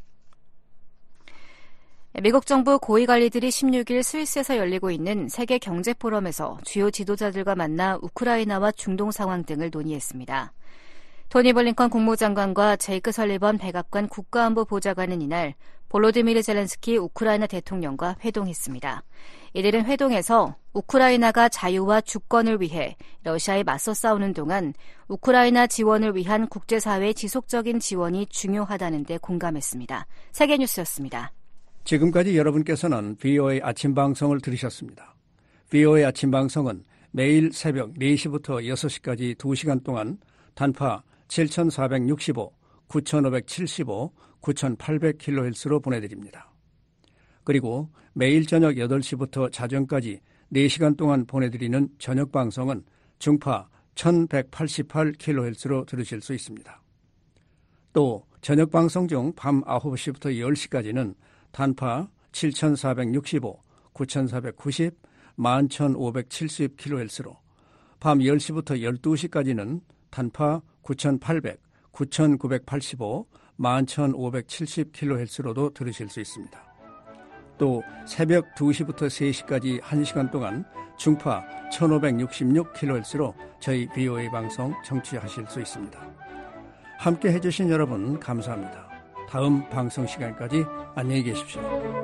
미국 정부 고위 관리들이 십육 일 스위스에서 열리고 있는 세계 경제 포럼에서 주요 지도자들과 만나 우크라이나와 중동 상황 등을 논의했습니다. 토니 블링컨 국무장관과 제이크 설리번 백악관 국가안보 보좌관은 이날 볼로디미르 젤렌스키 우크라이나 대통령과 회동했습니다. 이들은 회동에서 우크라이나가 자유와 주권을 위해 러시아에 맞서 싸우는 동안 우크라이나 지원을 위한 국제사회의 지속적인 지원이 중요하다는 데 공감했습니다. 세계뉴스였습니다. 지금까지 여러분께서는 브이오에이 아침 방송을 들으셨습니다. 브이오에이 아침 방송은 매일 새벽 네 시부터 여섯 시까지 두 시간 동안 단파 칠천사백육십오, 구천오백칠십오, 구천팔백 킬로헤르츠로 보내드립니다. 그리고 매일 저녁 여덟 시부터 자정까지 네 시간 동안 보내드리는 저녁 방송은 중파 천백팔십팔 킬로헤르츠로 들으실 수 있습니다. 또 저녁 방송 중 밤 아홉 시부터 열 시까지는 단파 칠천사백육십오, 구천사백구십, 만 천오백칠십 킬로헤르츠로, 밤 열 시부터 열두 시까지는 단파 구천팔백, 구천구백팔십오, 만 천오백칠십 킬로헤르츠로도 들으실 수 있습니다. 또 새벽 두 시부터 세 시까지 한 시간 동안 중파 천오백육십육 킬로헤르츠로 저희 비오에이 방송 청취하실 수 있습니다. 함께 해주신 여러분 감사합니다. 다음 방송 시간까지 안녕히 계십시오.